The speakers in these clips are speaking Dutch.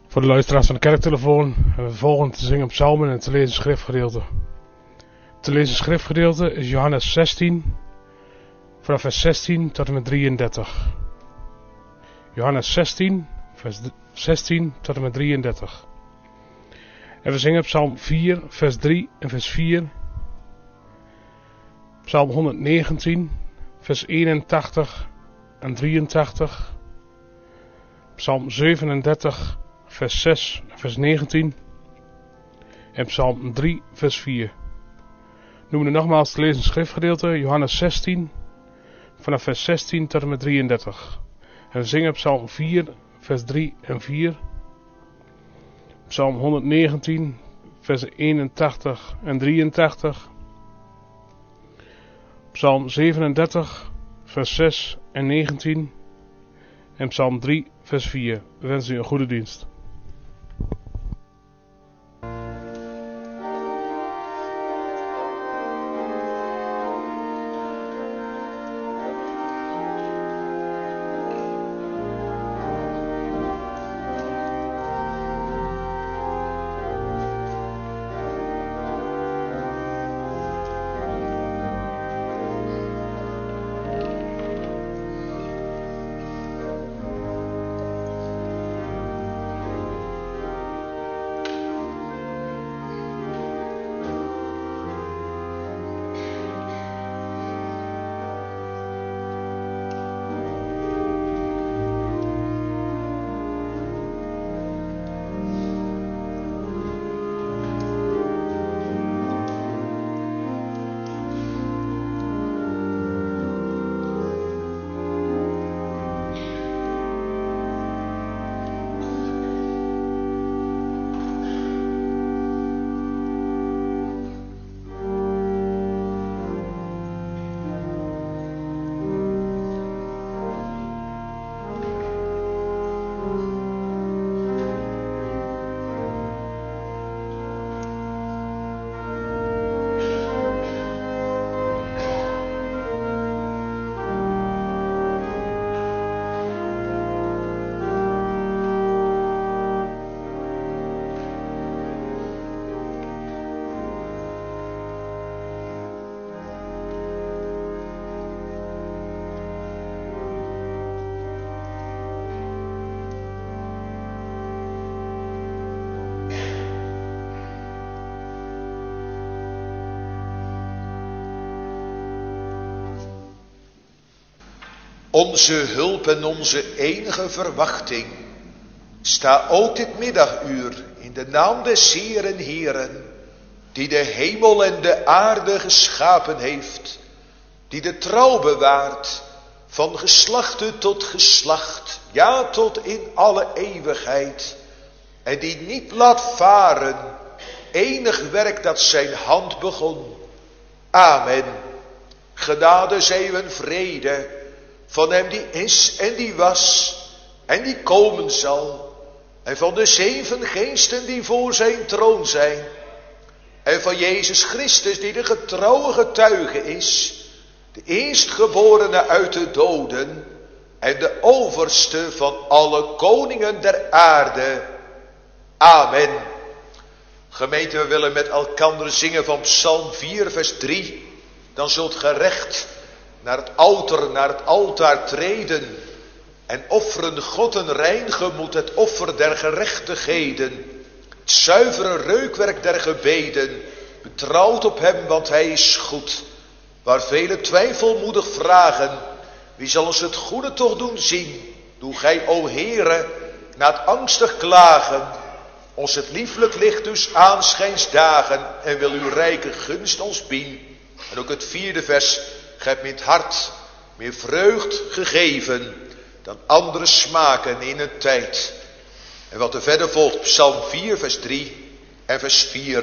Voor de luisteraars van de kerktelefoon hebben we volgend te zingen psalmen en te lezen schriftgedeelte. Te lezen schriftgedeelte is Johannes 16, vanaf vers 16 tot en met 33. Johannes 16, vers 16 tot en met 33. En we zingen psalm 4, vers 3 en vers 4. Psalm 119, vers 81 en 83. Psalm 37, vers 6 en vers 19. En psalm 3, vers 4. Noemen we nogmaals te lezen schriftgedeelte Johannes 16, vanaf vers 16 tot en met 33. En we zingen psalm 4, vers 3 en 4. Psalm 119, vers 81 en 83. Psalm 37, vers 6 en 19. En psalm 3, vers 4. We wensen u een goede dienst. Onze hulp en onze enige verwachting. Sta ook dit middaguur in de naam des Heeren Heeren, die de hemel en de aarde geschapen heeft, die de trouw bewaart van geslachte tot geslacht, ja tot in alle eeuwigheid, en die niet laat varen enig werk dat zijn hand begon. Amen. Genade zij en vrede van hem die is en die was en die komen zal, en van de 7 geesten die voor zijn troon zijn, en van Jezus Christus die de getrouwe getuige is, de eerstgeborene uit de doden en de overste van alle koningen der aarde. Amen. Gemeente, we willen met elkander zingen van Psalm 4 vers 3. Dan zult gerecht naar het altaar treden en offeren God een rein gemoed, het offer der gerechtigheden, het zuivere reukwerk der gebeden. Betrouwt op hem, want hij is goed. Waar velen twijfelmoedig vragen, wie zal ons het goede toch doen zien? Doe gij, o Heere, na het angstig klagen, ons het lieflijk licht dus aanschijns dagen, en wil uw rijke gunst ons bien. En ook het 4e vers, gij hebt me in het hart meer vreugd gegeven dan andere smaken in een tijd. En wat er verder volgt, Psalm 4 vers 3 en vers 4.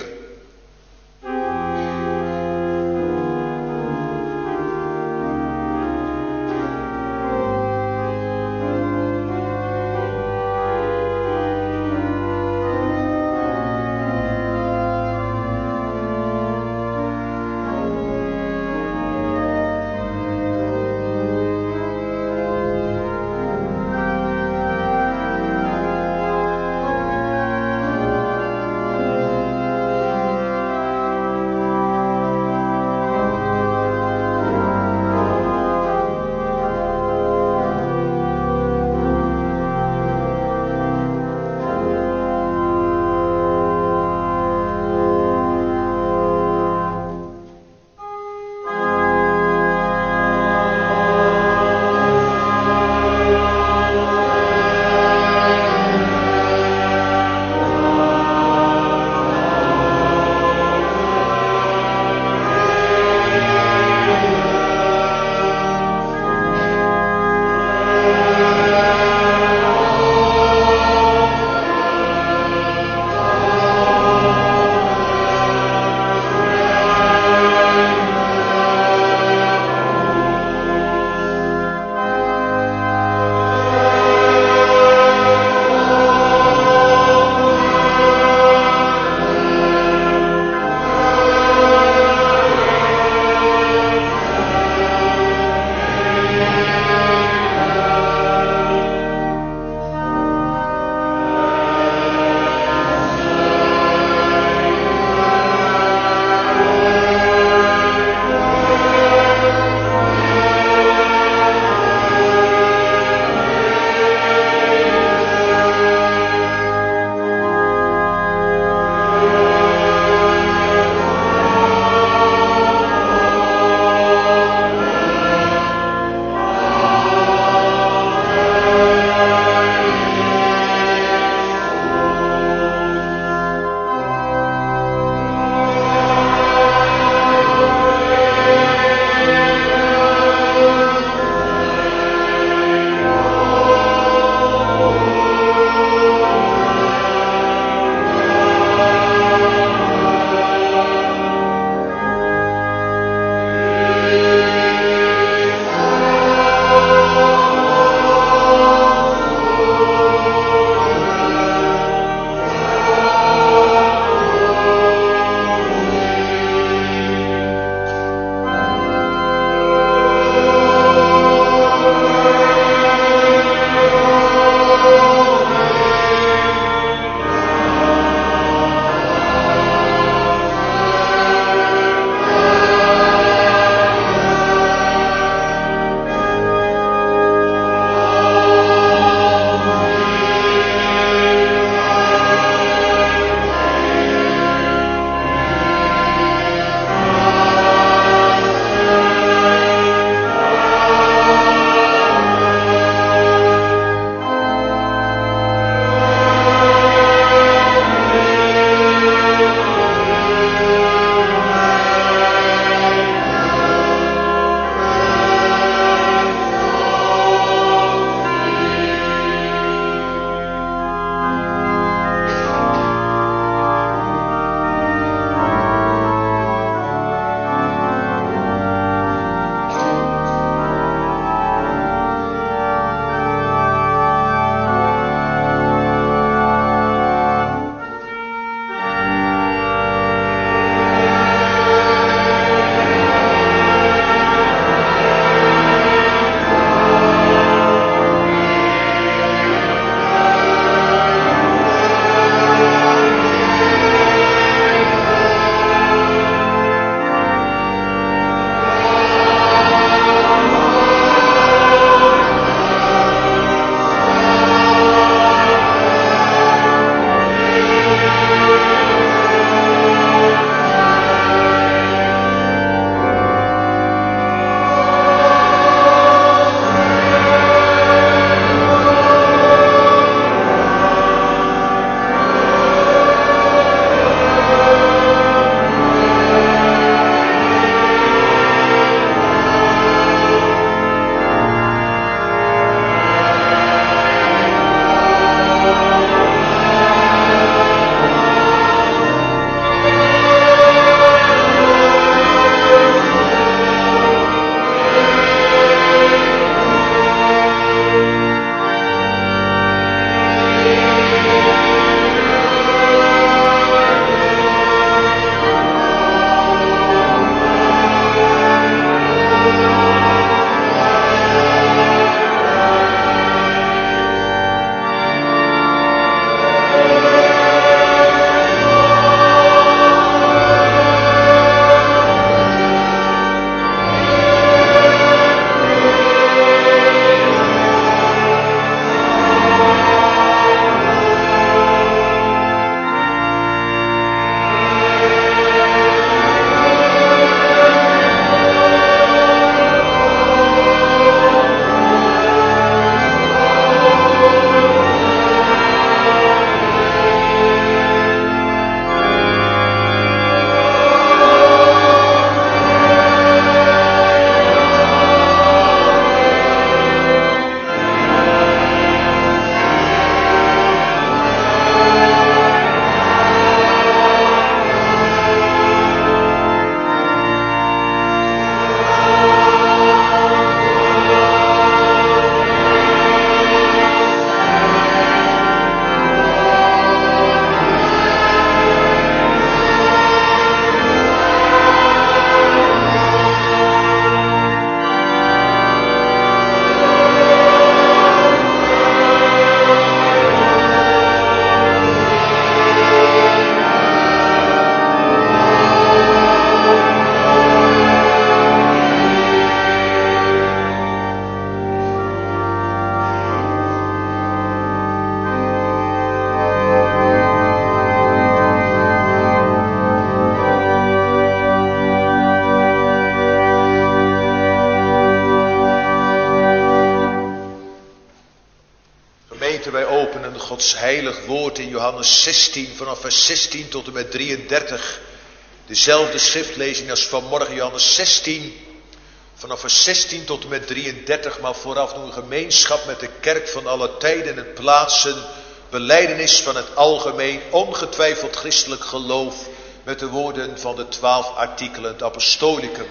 Gods heilig woord in Johannes 16, vanaf vers 16 tot en met 33. Dezelfde schriftlezing als vanmorgen, Johannes 16, vanaf vers 16 tot en met 33. Maar vooraf doen gemeenschap met de kerk van alle tijden en plaatsen. Belijdenis van het algemeen, ongetwijfeld christelijk geloof. Met de woorden van de 12 artikelen, het apostolicum.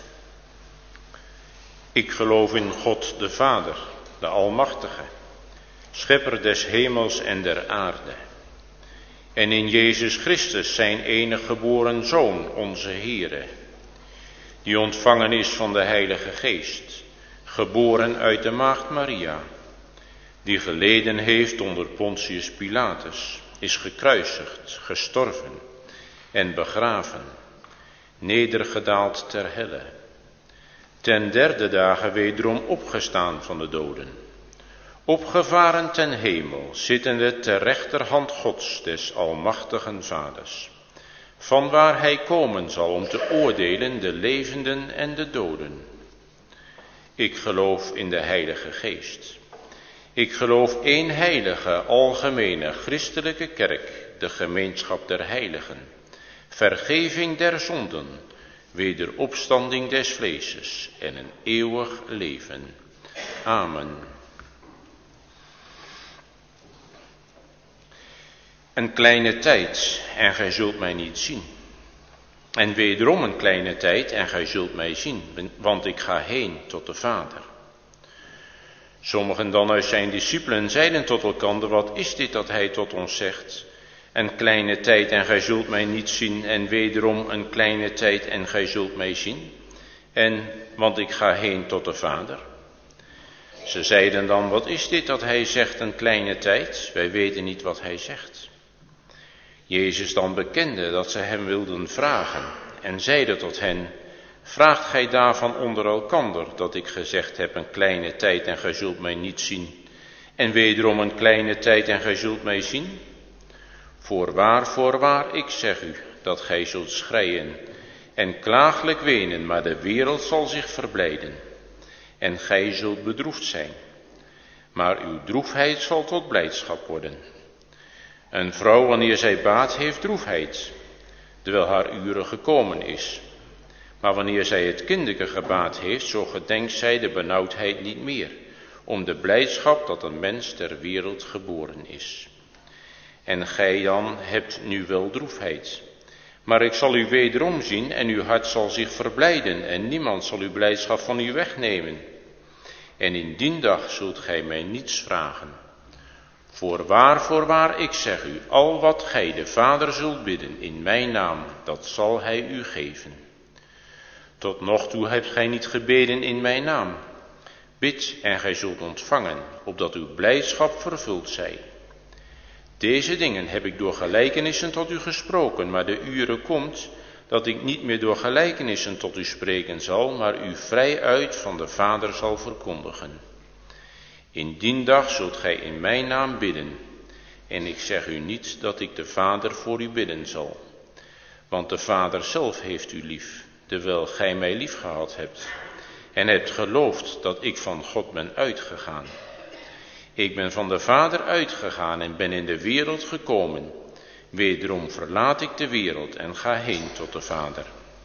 Ik geloof in God de Vader, de Almachtige, schepper des hemels en der aarde. En in Jezus Christus, zijn enige geboren Zoon, onze Heere, die ontvangen is van de Heilige Geest, geboren uit de Maagd Maria, die geleden heeft onder Pontius Pilatus, is gekruisigd, gestorven en begraven, nedergedaald ter helle, ten derde dagen wederom opgestaan van de doden, opgevaren ten hemel, zittende ter rechterhand Gods, des almachtigen Vaders, vanwaar hij komen zal om te oordelen de levenden en de doden. Ik geloof in de Heilige Geest. Ik geloof één heilige, algemene, christelijke kerk, de gemeenschap der heiligen, vergeving der zonden, wederopstanding des vleeses en een eeuwig leven. Amen. Een kleine tijd en gij zult mij niet zien. En wederom een kleine tijd en gij zult mij zien, want ik ga heen tot de Vader. Sommigen dan uit zijn discipelen zeiden tot elkander, wat is dit dat hij tot ons zegt? Een kleine tijd en gij zult mij niet zien, en wederom een kleine tijd en gij zult mij zien. Want ik ga heen tot de Vader. Ze zeiden dan, wat is dit dat hij zegt, een kleine tijd? Wij weten niet wat hij zegt. Jezus dan bekende dat ze hem wilden vragen en zeide tot hen, vraagt gij daarvan onder elkander, dat ik gezegd heb, een kleine tijd en gij zult mij niet zien, en wederom een kleine tijd en gij zult mij zien? Voorwaar, ik zeg u, dat gij zult schreien en klaaglijk wenen, maar de wereld zal zich verblijden. En gij zult bedroefd zijn, maar uw droefheid zal tot blijdschap worden. Een vrouw, wanneer zij baat, heeft droefheid, terwijl haar uren gekomen is. Maar wanneer zij het kindeke gebaat heeft, zo gedenkt zij de benauwdheid niet meer, om de blijdschap dat een mens ter wereld geboren is. En gij dan hebt nu wel droefheid, maar ik zal u wederom zien en uw hart zal zich verblijden en niemand zal uw blijdschap van u wegnemen. En in dien dag zult gij mij niets vragen. Voorwaar, ik zeg u, al wat gij de Vader zult bidden in mijn naam, dat zal hij u geven. Tot nog toe hebt gij niet gebeden in mijn naam. Bid en gij zult ontvangen, opdat uw blijdschap vervuld zij. Deze dingen heb ik door gelijkenissen tot u gesproken, maar de uren komt dat ik niet meer door gelijkenissen tot u spreken zal, maar u vrij uit van de Vader zal verkondigen. In dien dag zult gij in mijn naam bidden, en ik zeg u niet dat ik de Vader voor u bidden zal. Want de Vader zelf heeft u lief, terwijl gij mij lief gehad hebt, en hebt geloofd dat ik van God ben uitgegaan. Ik ben van de Vader uitgegaan en ben in de wereld gekomen. Wederom verlaat ik de wereld en ga heen tot de Vader.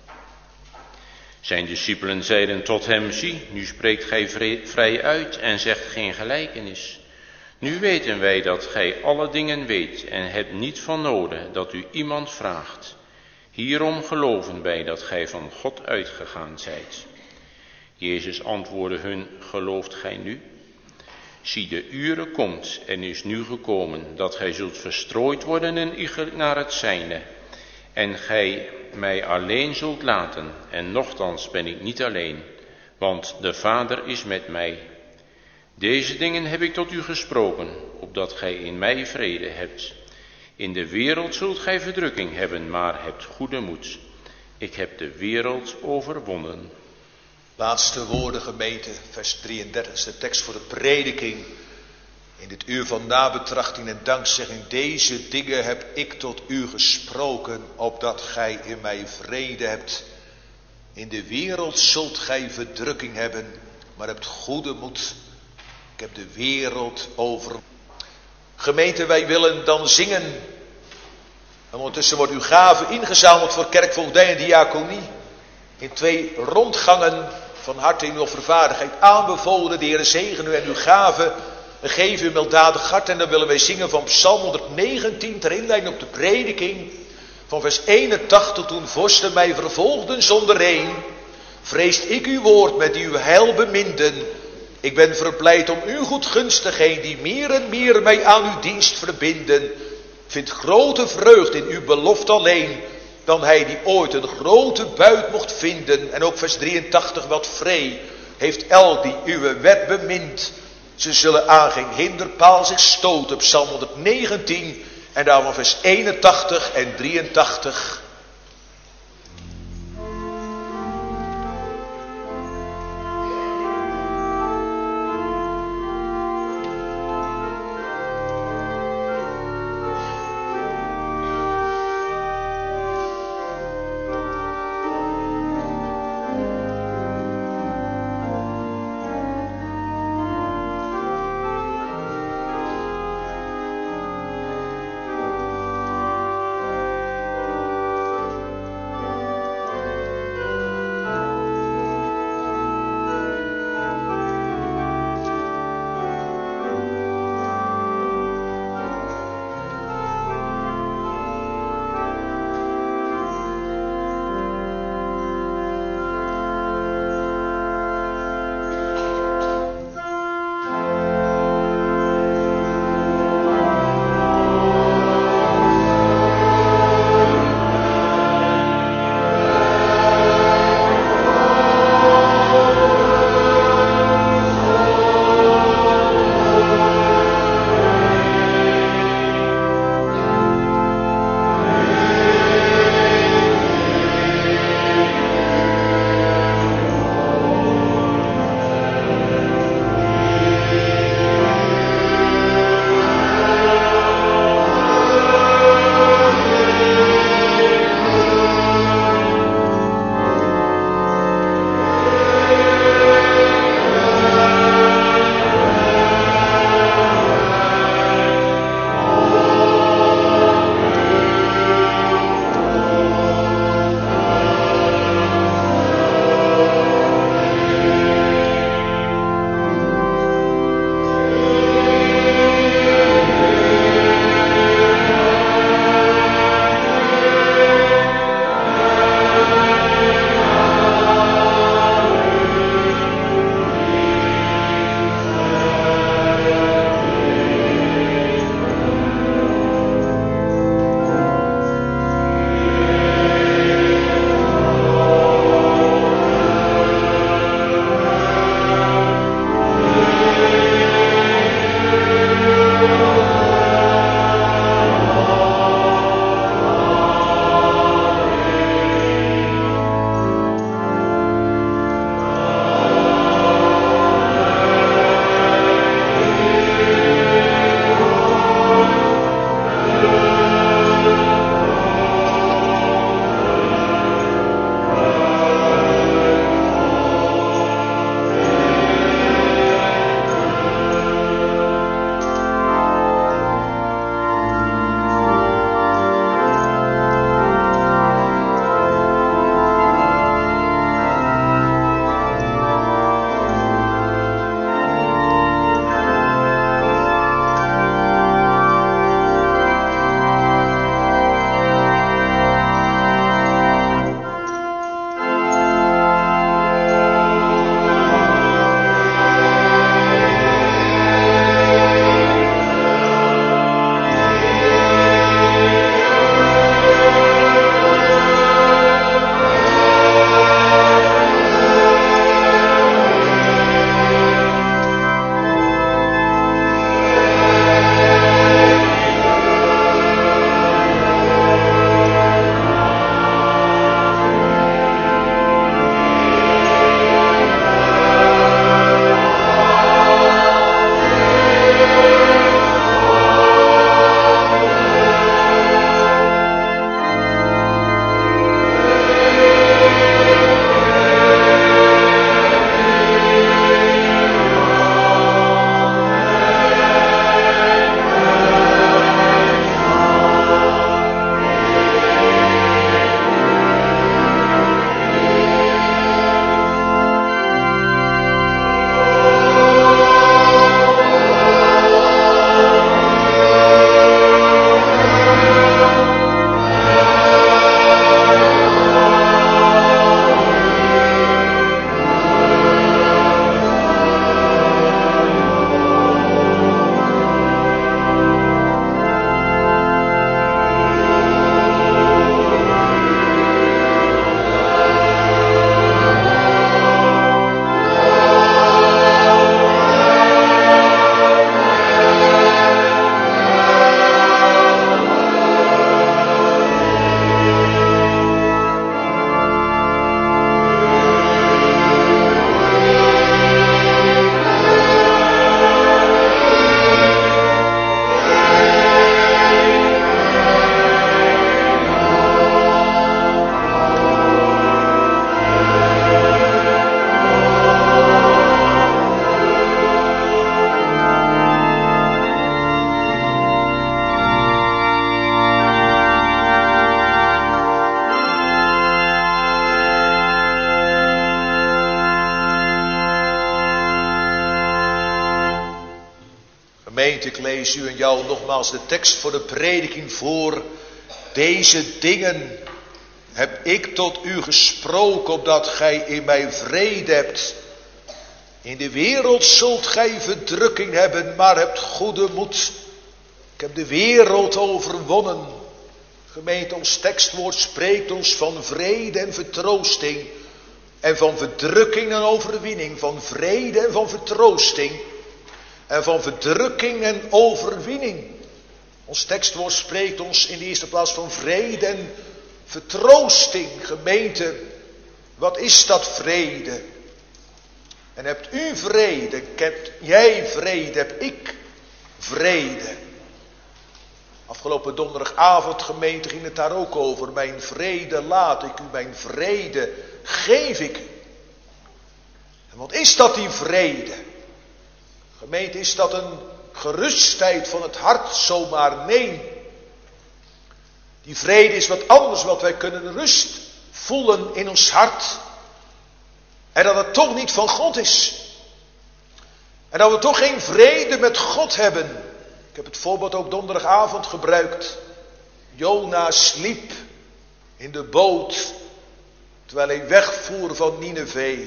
Zijn discipelen zeiden tot hem, zie, nu spreekt gij vrij uit en zegt geen gelijkenis. Nu weten wij dat gij alle dingen weet en hebt niet van nodig dat u iemand vraagt. Hierom geloven wij dat gij van God uitgegaan zijt. Jezus antwoordde hun, gelooft gij nu? Zie, de uren komt en is nu gekomen, dat gij zult verstrooid worden en ieder naar het zijne. En gij mij alleen zult laten, en nochtans ben ik niet alleen, want de Vader is met mij. Deze dingen heb ik tot u gesproken, opdat gij in mij vrede hebt. In de wereld zult gij verdrukking hebben, maar hebt goede moed. Ik heb de wereld overwonnen. Laatste woorden, gemeente, vers 33, de tekst voor de prediking. In dit uur van nabetrachting en dankzegging, deze dingen heb ik tot u gesproken, opdat gij in mij vrede hebt. In de wereld zult gij verdrukking hebben, maar hebt goede moed. Ik heb de wereld overwonnen. Gemeente, wij willen dan zingen. En ondertussen wordt uw gave ingezameld voor kerkvoogdij en diaconie. In 2 rondgangen van harte in uw offervaardigheid aanbevolen. De Heer zegen u en uw gave. En geef u een milddadig hart. En dan willen wij zingen van Psalm 119 ter inleiding op de prediking. Van vers 81. Toen vorsten mij vervolgden zonder een. Vreest ik uw woord met uw heil beminden. Ik ben verblijd om uw goedgunstigheid die meer en meer mij aan uw dienst verbinden. Vindt grote vreugd in uw belofte alleen. Dan hij die ooit een grote buit mocht vinden. En ook vers 83, wat vrij heeft elk die uw wet bemint. Ze zullen aan geen hinderpaal zich stoten. Psalm 119 en daarvan vers 81 en 83. Gemeente, ik lees u en jou nogmaals de tekst voor de prediking voor. Deze dingen heb ik tot u gesproken, opdat gij in mij vrede hebt. In de wereld zult gij verdrukking hebben, maar hebt goede moed. Ik heb de wereld overwonnen. Gemeente, ons tekstwoord spreekt ons van vrede en vertroosting. En van verdrukking en overwinning. Van vrede en van vertroosting. En van verdrukking en overwinning. Ons tekstwoord spreekt ons in de eerste plaats van vrede en vertroosting. Gemeente, wat is dat vrede? En hebt u vrede, hebt jij vrede, heb ik vrede. Afgelopen donderdagavond, gemeente, ging het daar ook over. Mijn vrede laat ik u, mijn vrede geef ik u. En wat is dat, die vrede? Gemeente, is dat een gerustheid van het hart zomaar? Nee. Die vrede is wat anders, wat wij kunnen rust voelen in ons hart. En dat het toch niet van God is. En dat we toch geen vrede met God hebben. Ik heb het voorbeeld ook donderdagavond gebruikt. Jona sliep in de boot terwijl hij wegvoer van Nineve.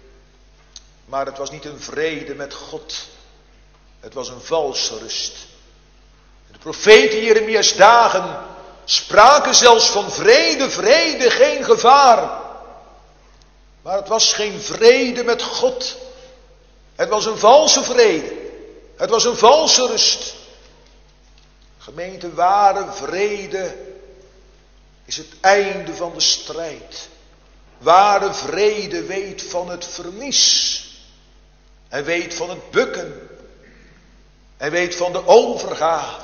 Maar het was niet een vrede met God. Het was een valse rust. De profeten Jeremia's dagen spraken zelfs van vrede, vrede, geen gevaar. Maar het was geen vrede met God. Het was een valse vrede. Het was een valse rust. Gemeente, ware vrede is het einde van de strijd. Ware vrede weet van het verlies. En weet van het bukken. En weet van de overgave.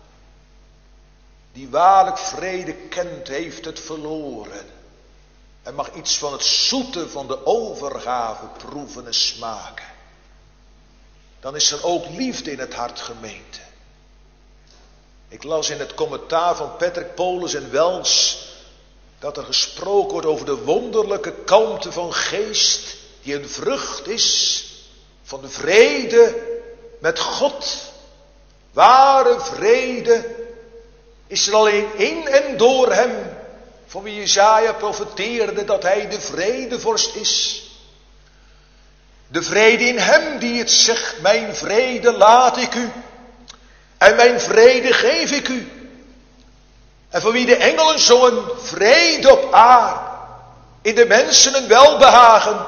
Die waarlijk vrede kent, heeft het verloren. En mag iets van het zoete van de overgave proeven en smaken. Dan is er ook liefde in het hart, gemeente. Ik las in het commentaar van Patrick Paulus en Wells dat er gesproken wordt over de wonderlijke kalmte van geest die een vrucht is van de vrede met God. Ware vrede is er alleen in en door hem, van wie Jesaja profeteerde dat hij de vredevorst is. De vrede in hem die het zegt, mijn vrede laat ik u. En mijn vrede geef ik u. En van wie de engelen zongen, vrede op aarde. In de mensen een welbehagen.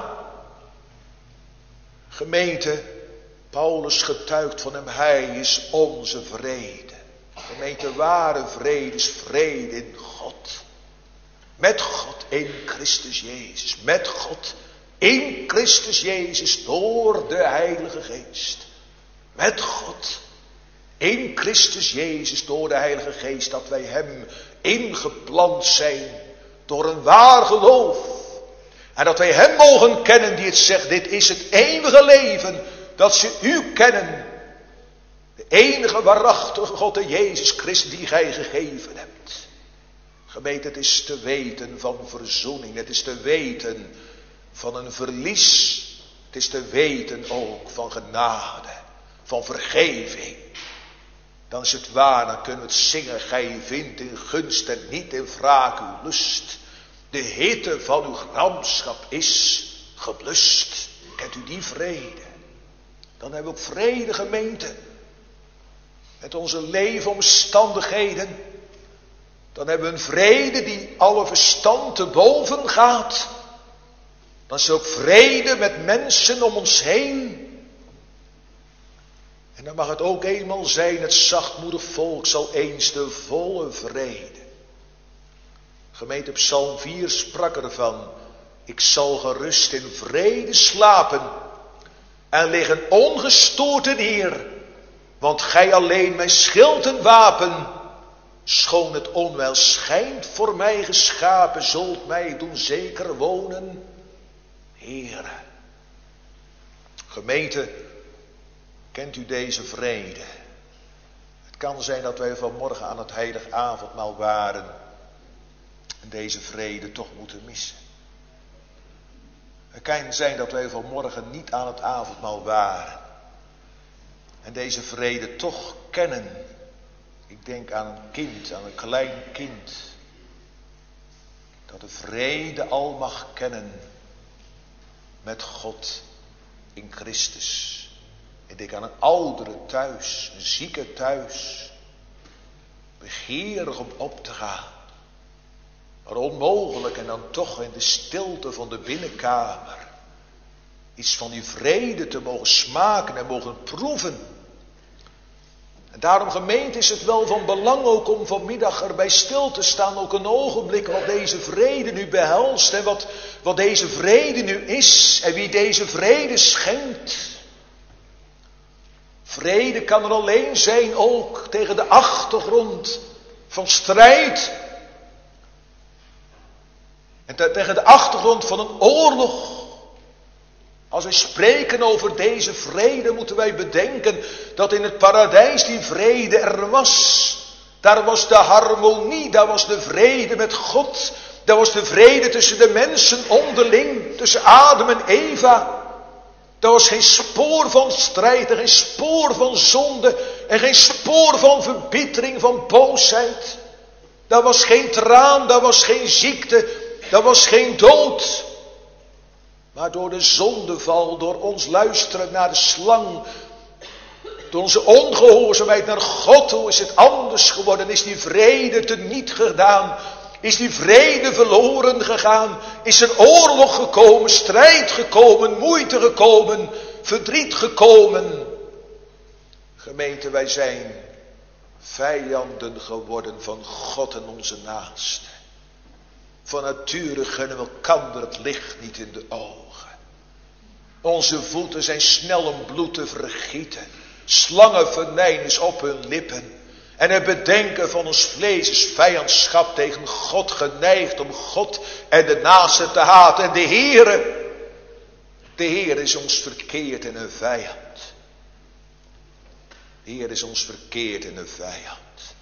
Gemeente, Paulus getuigt van hem, hij is onze vrede. Gemeente, ware vrede is vrede in God. Met God in Christus Jezus. Met God in Christus Jezus door de Heilige Geest. Met God in Christus Jezus door de Heilige Geest. Dat wij hem ingeplant zijn door een waar geloof. En dat wij hem mogen kennen die het zegt, dit is het eeuwige leven. Dat ze u kennen. De enige waarachtige God en Jezus Christus die gij gegeven hebt. Gemeente, het is te weten van verzoening. Het is te weten van een verlies. Het is te weten ook van genade. Van vergeving. Dan is het waar, dan kunnen we het zingen. Gij vindt in gunst en niet in wraak uw lust. De hitte van uw gramschap is geblust. Kent u die vrede? Dan hebben we ook vrede, gemeente. Met onze leefomstandigheden. Dan hebben we een vrede die alle verstand te boven gaat. Dan is er ook vrede met mensen om ons heen. En dan mag het ook eenmaal zijn, het zachtmoedig volk zal eens de volle vrede. Gemeente, Psalm 4 sprak ervan. Ik zal gerust in vrede slapen en liggen ongestoord neer. Want gij alleen mijn schild en wapen, schoon het onwel schijnt voor mij geschapen, zult mij doen zeker wonen, Heere. Gemeente, kent u deze vrede? Het kan zijn dat wij vanmorgen aan het heilig avondmaal waren en deze vrede toch moeten missen. Het kan zijn dat wij vanmorgen niet aan het avondmaal waren En deze vrede toch kennen. Ik denk aan een kind, aan een klein kind. Dat de vrede al mag kennen met God in Christus. Ik denk aan een oudere thuis, een zieke thuis. Begeerig om op te gaan. Maar onmogelijk en dan toch in de stilte van de binnenkamer. Iets van die vrede te mogen smaken en mogen proeven. En daarom, gemeente, is het wel van belang ook om vanmiddag erbij stil te staan. Ook een ogenblik wat deze vrede nu behelst. En wat deze vrede nu is. En wie deze vrede schenkt. Vrede kan er alleen zijn ook tegen de achtergrond van strijd. En tegen de achtergrond van een oorlog. Als wij spreken over deze vrede moeten wij bedenken dat in het paradijs die vrede er was. Daar was de harmonie, daar was de vrede met God. Daar was de vrede tussen de mensen onderling, tussen Adam en Eva. Daar was geen spoor van strijd en geen spoor van zonde en geen spoor van verbittering, van boosheid. Daar was geen traan, daar was geen ziekte, daar was geen dood. Maar door de zondeval, door ons luisteren naar de slang, door onze ongehoorzaamheid naar God, hoe is het anders geworden? Is die vrede teniet gedaan? Is die vrede verloren gegaan? Is er oorlog gekomen, strijd gekomen, moeite gekomen, verdriet gekomen? Gemeente, wij zijn vijanden geworden van God en onze naasten. Van nature gunnen we elkander het licht niet in de ogen. Onze voeten zijn snel om bloed te vergieten. Slangenvenijn is op hun lippen. En het bedenken van ons vlees is vijandschap tegen God, geneigd om God en de naaste te haten. En de Heer is ons verkeerd in een vijand. De Heer is ons verkeerd in een vijand.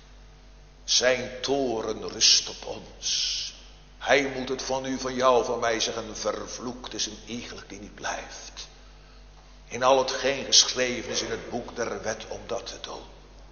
Zijn toren rust op ons. Hij moet het van u, van jou, van mij zeggen, vervloekt is een iegelijk die niet blijft. In al hetgeen geschreven is in het boek der wet om dat te doen.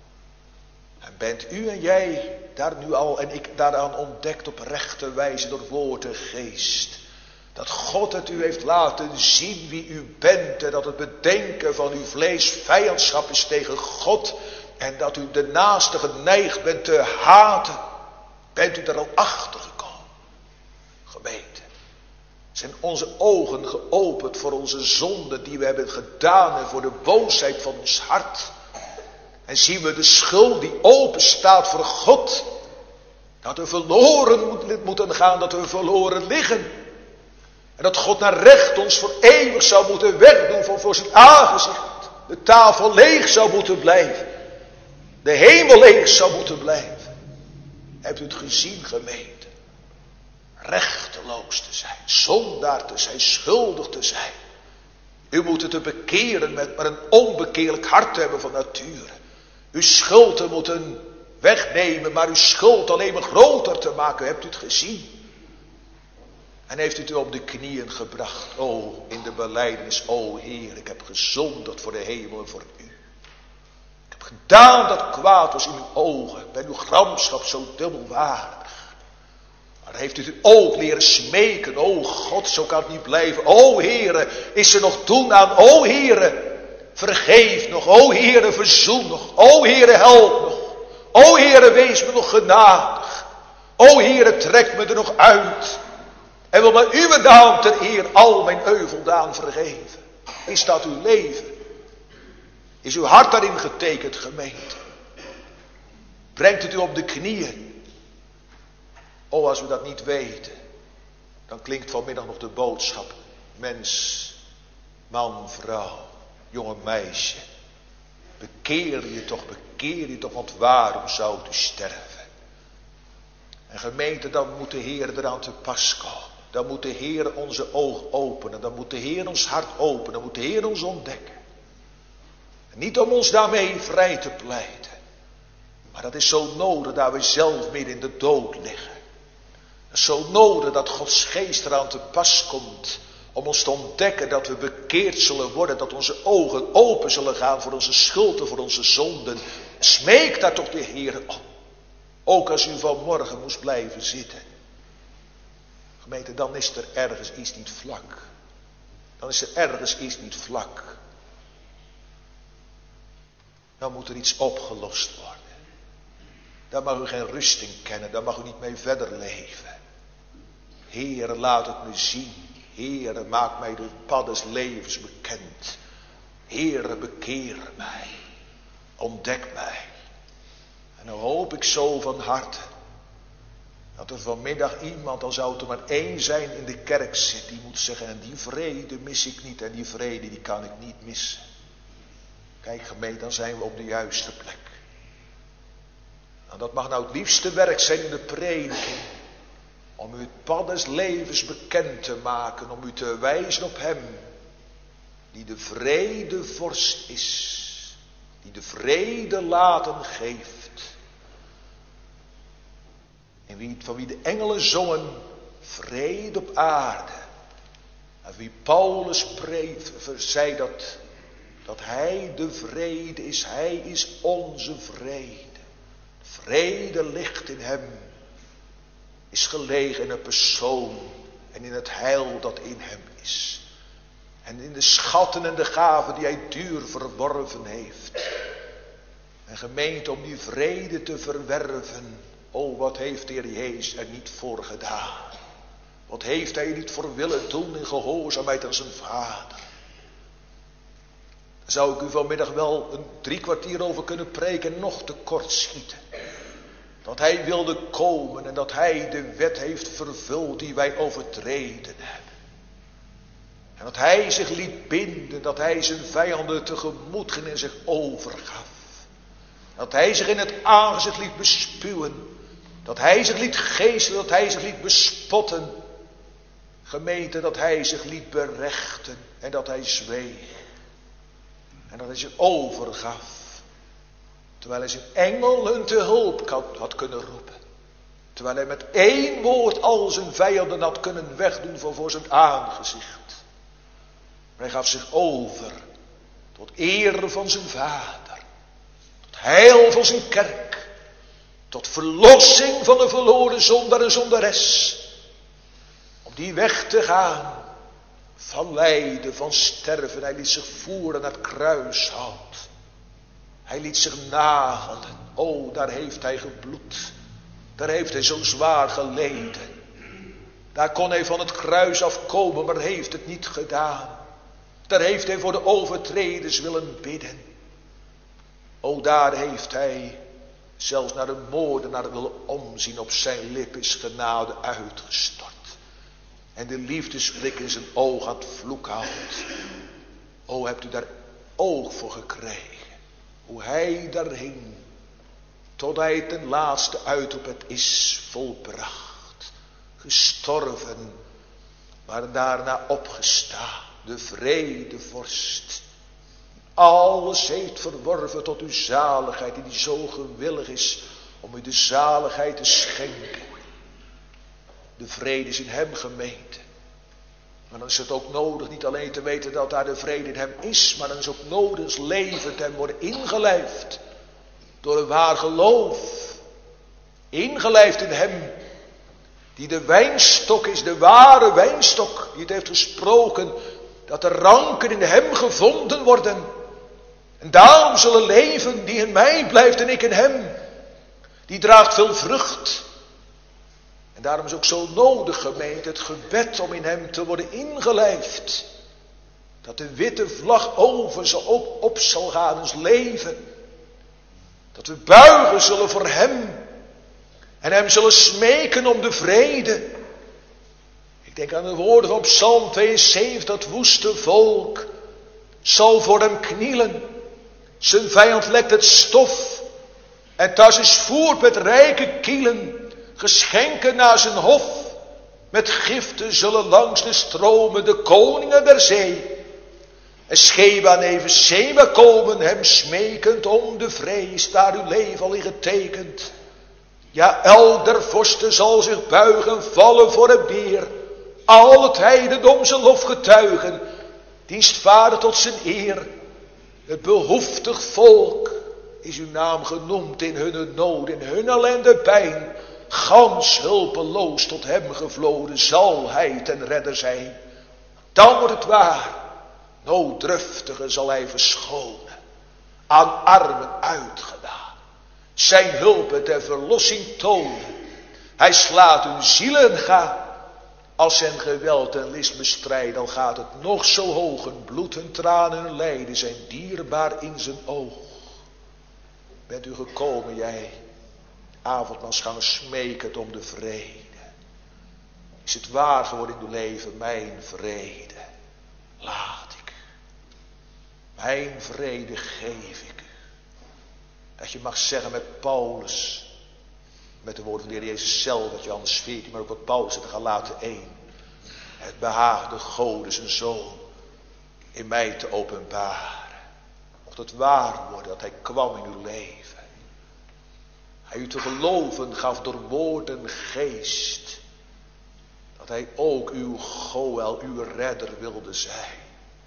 En bent u en jij daar nu al en ik daaraan ontdekt op rechte wijze door woord en geest. Dat God het u heeft laten zien wie u bent en dat het bedenken van uw vlees vijandschap is tegen God. En dat u de naaste geneigd bent te haten. Bent u er al achter gekomen? Gemeente, zijn onze ogen geopend voor onze zonden die we hebben gedaan en voor de boosheid van ons hart. En zien we de schuld die open staat voor God. Dat we verloren moeten gaan, dat we verloren liggen. En dat God naar recht ons voor eeuwig zou moeten wegdoen voor zijn aangezicht. De tafel leeg zou moeten blijven. De hemel leeg zou moeten blijven. Hebt u het gezien, gemeente? Rechteloos te zijn, zondaar te zijn, schuldig te zijn. U moet het te bekeren met maar een onbekeerlijk hart hebben van nature. Uw schuld te moeten wegnemen, maar uw schuld alleen maar groter te maken. Hebt u het gezien? En heeft u het op de knieën gebracht. O, in de belijdenis, o Heer, ik heb gezondigd voor de hemel en voor u. Ik heb gedaan dat kwaad was in uw ogen. Bij uw gramschap zo dubbelwaardig. Maar heeft u het ook leren smeken. O God, zo kan het niet blijven. O Heere, is er nog doen aan. O Heere, vergeef nog. O Heere, verzoen nog. O Heere, help nog. O Heere, wees me nog genadig. O Heere, trek me er nog uit. En wil naar uw naam ter eer al mijn euveldaan vergeven. Is dat uw leven? Is uw hart daarin getekend, gemeente? Brengt het u op de knieën? O, als we dat niet weten, dan klinkt vanmiddag nog de boodschap. Mens, man, vrouw, jonge meisje. Bekeer je toch, want waarom zou u sterven? En gemeente, dan moet de Heer eraan te pas komen. Dan moet de Heer onze ogen openen. Dan moet de Heer ons hart openen. Dan moet de Heer ons ontdekken. En niet om ons daarmee vrij te pleiten. Maar dat is zo nodig, daar we zelf midden in de dood liggen. Het is zo nodig dat Gods geest eraan te pas komt Om ons te ontdekken dat we bekeerd zullen worden. Dat onze ogen open zullen gaan voor onze schuld en voor onze zonden. Smeek daar toch de Heer om. Ook als u vanmorgen moest blijven zitten. Gemeente, dan is er ergens iets niet vlak. Dan is er ergens iets niet vlak. Dan moet er iets opgelost worden. Daar mag u geen rusting kennen. Daar mag u niet mee verder leven. Heere, laat het me zien. Heere, maak mij de pad des levens bekend. Heere, bekeer mij. Ontdek mij. En dan hoop ik zo van harte. Dat er vanmiddag iemand, al zou het er maar één zijn, in de kerk zit. Die moet zeggen, en die vrede mis ik niet. En die vrede die kan ik niet missen. Kijk gemeente, dan zijn we op de juiste plek. En dat mag nou het liefste werk zijn in de prediking. Om u het pad des levens bekend te maken. Om u te wijzen op hem. Die de vredevorst is. Die de vrede laten geeft. En van wie de engelen zongen. Vrede op aarde. En wie Paulus zei dat hij de vrede is. Hij is onze vrede. Vrede ligt in hem. Is gelegen in een persoon. En in het heil dat in hem is. En in de schatten en de gaven die hij duur verworven heeft. En gemeente, om die vrede te verwerven. Oh, wat heeft de Heer Jezus er niet voor gedaan. Wat heeft hij er niet voor willen doen in gehoorzaamheid aan zijn Vader. Daar zou ik u vanmiddag wel een 3 kwartier over kunnen preken en nog te kort schieten. Dat hij wilde komen en dat hij de wet heeft vervuld die wij overtreden hebben. En dat hij zich liet binden, dat hij zijn vijanden tegemoet ging en zich overgaf. Dat hij zich in het aangezicht liet bespuwen. Dat hij zich liet geestelen, dat hij zich liet bespotten. Gemeente, dat hij zich liet berechten en dat hij zweeg. En dat hij zich overgaf. Terwijl hij zijn engel hun te hulp had kunnen roepen. Terwijl hij met 1 woord al zijn vijanden had kunnen wegdoen van voor zijn aangezicht. Maar hij gaf zich over tot eer van zijn Vader. Tot heil van zijn kerk. Tot verlossing van de verloren zondaar en zondares. Om die weg te gaan. Van lijden, van sterven. Hij liet zich voeren naar het kruishout. Hij liet zich nagelen. Oh, daar heeft hij gebloed. Daar heeft hij zo zwaar geleden. Daar kon hij van het kruis afkomen, maar heeft het niet gedaan. Daar heeft hij voor de overtreders willen bidden. Oh, daar heeft hij zelfs naar een moordenaar willen omzien. Op zijn lip is genade uitgestort. En de liefdesblik in zijn oog aan het vloek houdt. Oh, hebt u daar oog voor gekregen. Hoe hij daar hing. Tot hij ten laatste uitroep, het is volbracht. Gestorven. Maar daarna opgestaan. De vredevorst. Alles heeft verworven tot uw zaligheid. Die zo gewillig is om u de zaligheid te schenken. De vrede is in hem, gemeente. Maar dan is het ook nodig niet alleen te weten dat daar de vrede in hem is. Maar dan is het ook nodig ons leven te hem worden ingelijfd. Door een waar geloof. Ingelijfd in hem. Die de wijnstok is, de ware wijnstok. Die het heeft gesproken. Dat de ranken in hem gevonden worden. En daarom zullen leven die in mij blijft en ik in hem. Die draagt veel vrucht. En daarom is ook zo nodig, gemeente, het gebed om in hem te worden ingelijfd. Dat de witte vlag over ze ook op zal gaan in ons leven. Dat we buigen zullen voor hem. En hem zullen smeken om de vrede. Ik denk aan de woorden van Psalm 72, dat woeste volk zal voor hem knielen. Zijn vijand lekt het stof. En Tarsis voert met rijke kielen. Geschenken naar zijn hof. Met giften zullen langs de stromen de koningen der zee. En Sheba neven Seba komen hem smekend om de vrees. Daar uw leven al in getekend. Ja, elk der vorsten zal zich buigen vallen voor het beer. Al het heidendom zijn lof getuigen. Dienstvaardig tot zijn eer. Het behoeftig volk is uw naam genoemd in hun nood, in hun ellende pijn. Gans hulpeloos tot hem gevloden zal hij ten redder zijn. Dan wordt het waar. Nooddruftigen zal hij verschonen. Aan armen uitgedaan. Zijn hulp ter verlossing tonen. Hij slaat hun zielen gaan. Als zijn geweld en list bestrijdt, al gaat het nog zo hoog. Hun bloed, hun tranen, hun lijden zijn dierbaar in zijn oog. Bent u gekomen, jij, avondmaalsganger smekend om de vrede? Is het waar geworden in uw leven, mijn vrede? Laat ik u. Mijn vrede geef ik u. Dat je mag zeggen met Paulus, met de woorden van de Heer Jezus zelf, dat Johannes 14, maar ook wat Paulus zegt, Galaten 1. Het behaagde God zijn Zoon in mij te openbaren. Mocht het waar worden dat hij kwam in uw leven. Hij u te geloven gaf door woord en geest. Dat hij ook uw Goël, uw redder wilde zijn.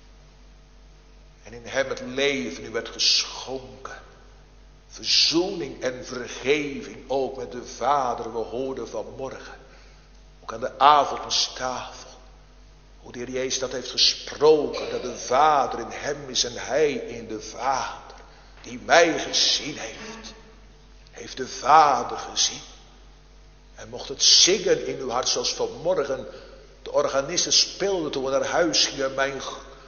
En in hem het leven u werd geschonken. Verzoening en vergeving ook met de Vader. We hoorden vanmorgen. Ook aan de avondmaalstafel. Hoe de Heer Jezus dat heeft gesproken. Dat de Vader in hem is en hij in de Vader. Die mij gezien heeft. Heeft de Vader gezien. En mocht het zingen in uw hart zoals vanmorgen. De organisten speelden toen we naar huis gingen.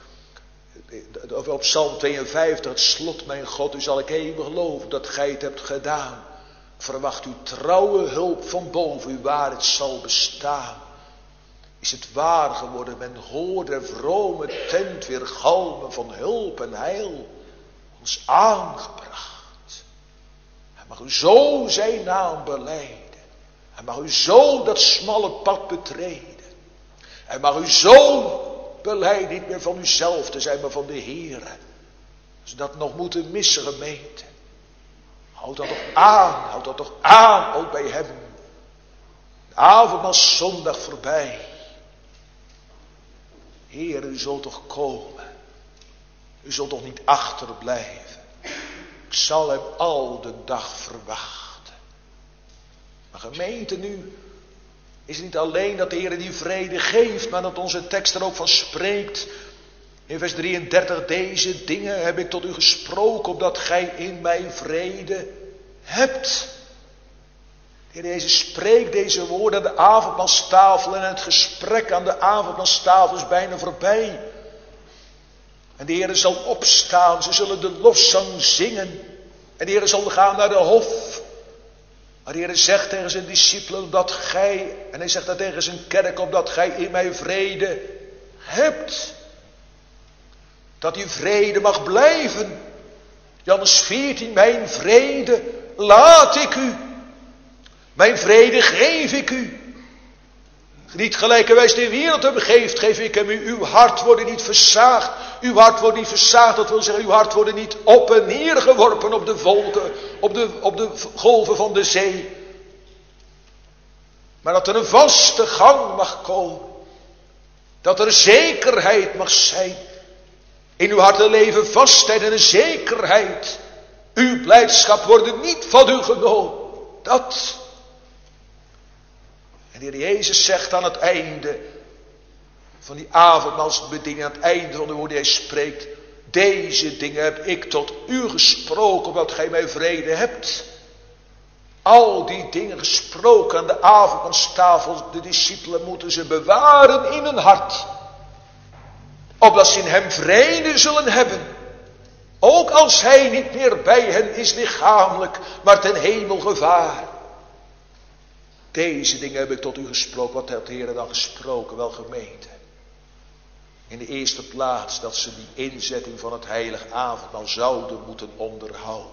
Op Psalm 52, het slot, mijn God, u zal ik eeuwig geloven dat gij het hebt gedaan. Verwacht uw trouwe hulp van boven, uw waarheid zal bestaan. Is het waar geworden, men hoorde vrome tent weer galmen van hulp en heil ons aangebracht. Hij mag u zo zijn naam belijden. Hij mag u zo dat smalle pad betreden. Hij mag u zo beleid niet meer van uzelf te zijn, maar van de Heere. Als we dat nog moeten missen, gemeente. Houd dat toch aan, ook bij hem. De avondmaalszondag voorbij. Heer, u zult toch komen. U zult toch niet achterblijven. Ik zal hem al de dag verwachten. Maar gemeente, nu is het niet alleen dat de Heer die vrede geeft, maar dat onze tekst er ook van spreekt. In vers 33, deze dingen heb ik tot u gesproken, opdat gij in mij vrede hebt. De Heer Jezus spreekt deze woorden aan de avondmaalstafel en het gesprek aan de avondmaalstafel is bijna voorbij. En de Heer zal opstaan, ze zullen de lofzang zingen. En de Heer zal gaan naar de hof. Maar de Heer zegt tegen zijn discipelen, opdat gij, en hij zegt dat tegen zijn kerk, opdat gij in mij vrede hebt. Dat die vrede mag blijven. Johannes 14, mijn vrede laat ik u. Mijn vrede geef ik u. Niet gelijkerwijs de wereld hem geeft, geef ik hem u. Uw hart wordt niet verzaagd. Uw hart wordt niet verzaagd, dat wil zeggen, uw hart wordt niet op en neer geworpen op de volken, op de golven van de zee. Maar dat er een vaste gang mag komen. Dat er zekerheid mag zijn. In uw hart leven vastheid en een zekerheid. Uw blijdschap wordt niet van u genomen. Dat. En de Heer Jezus zegt aan het einde van die avondmaalsbediening, aan het einde van de woorden die hij spreekt, deze dingen heb ik tot u gesproken, opdat gij mij vrede hebt. Al die dingen gesproken aan de avondmaalstafel, de discipelen moeten ze bewaren in hun hart. Opdat ze in hem vrede zullen hebben. Ook als hij niet meer bij hen is lichamelijk, maar ten hemel gevaar. Deze dingen heb ik tot u gesproken. Wat heeft de Heer dan gesproken? Wel, gemeente. In de eerste plaats dat ze die inzetting van het heilige avondmaal zouden moeten onderhouden.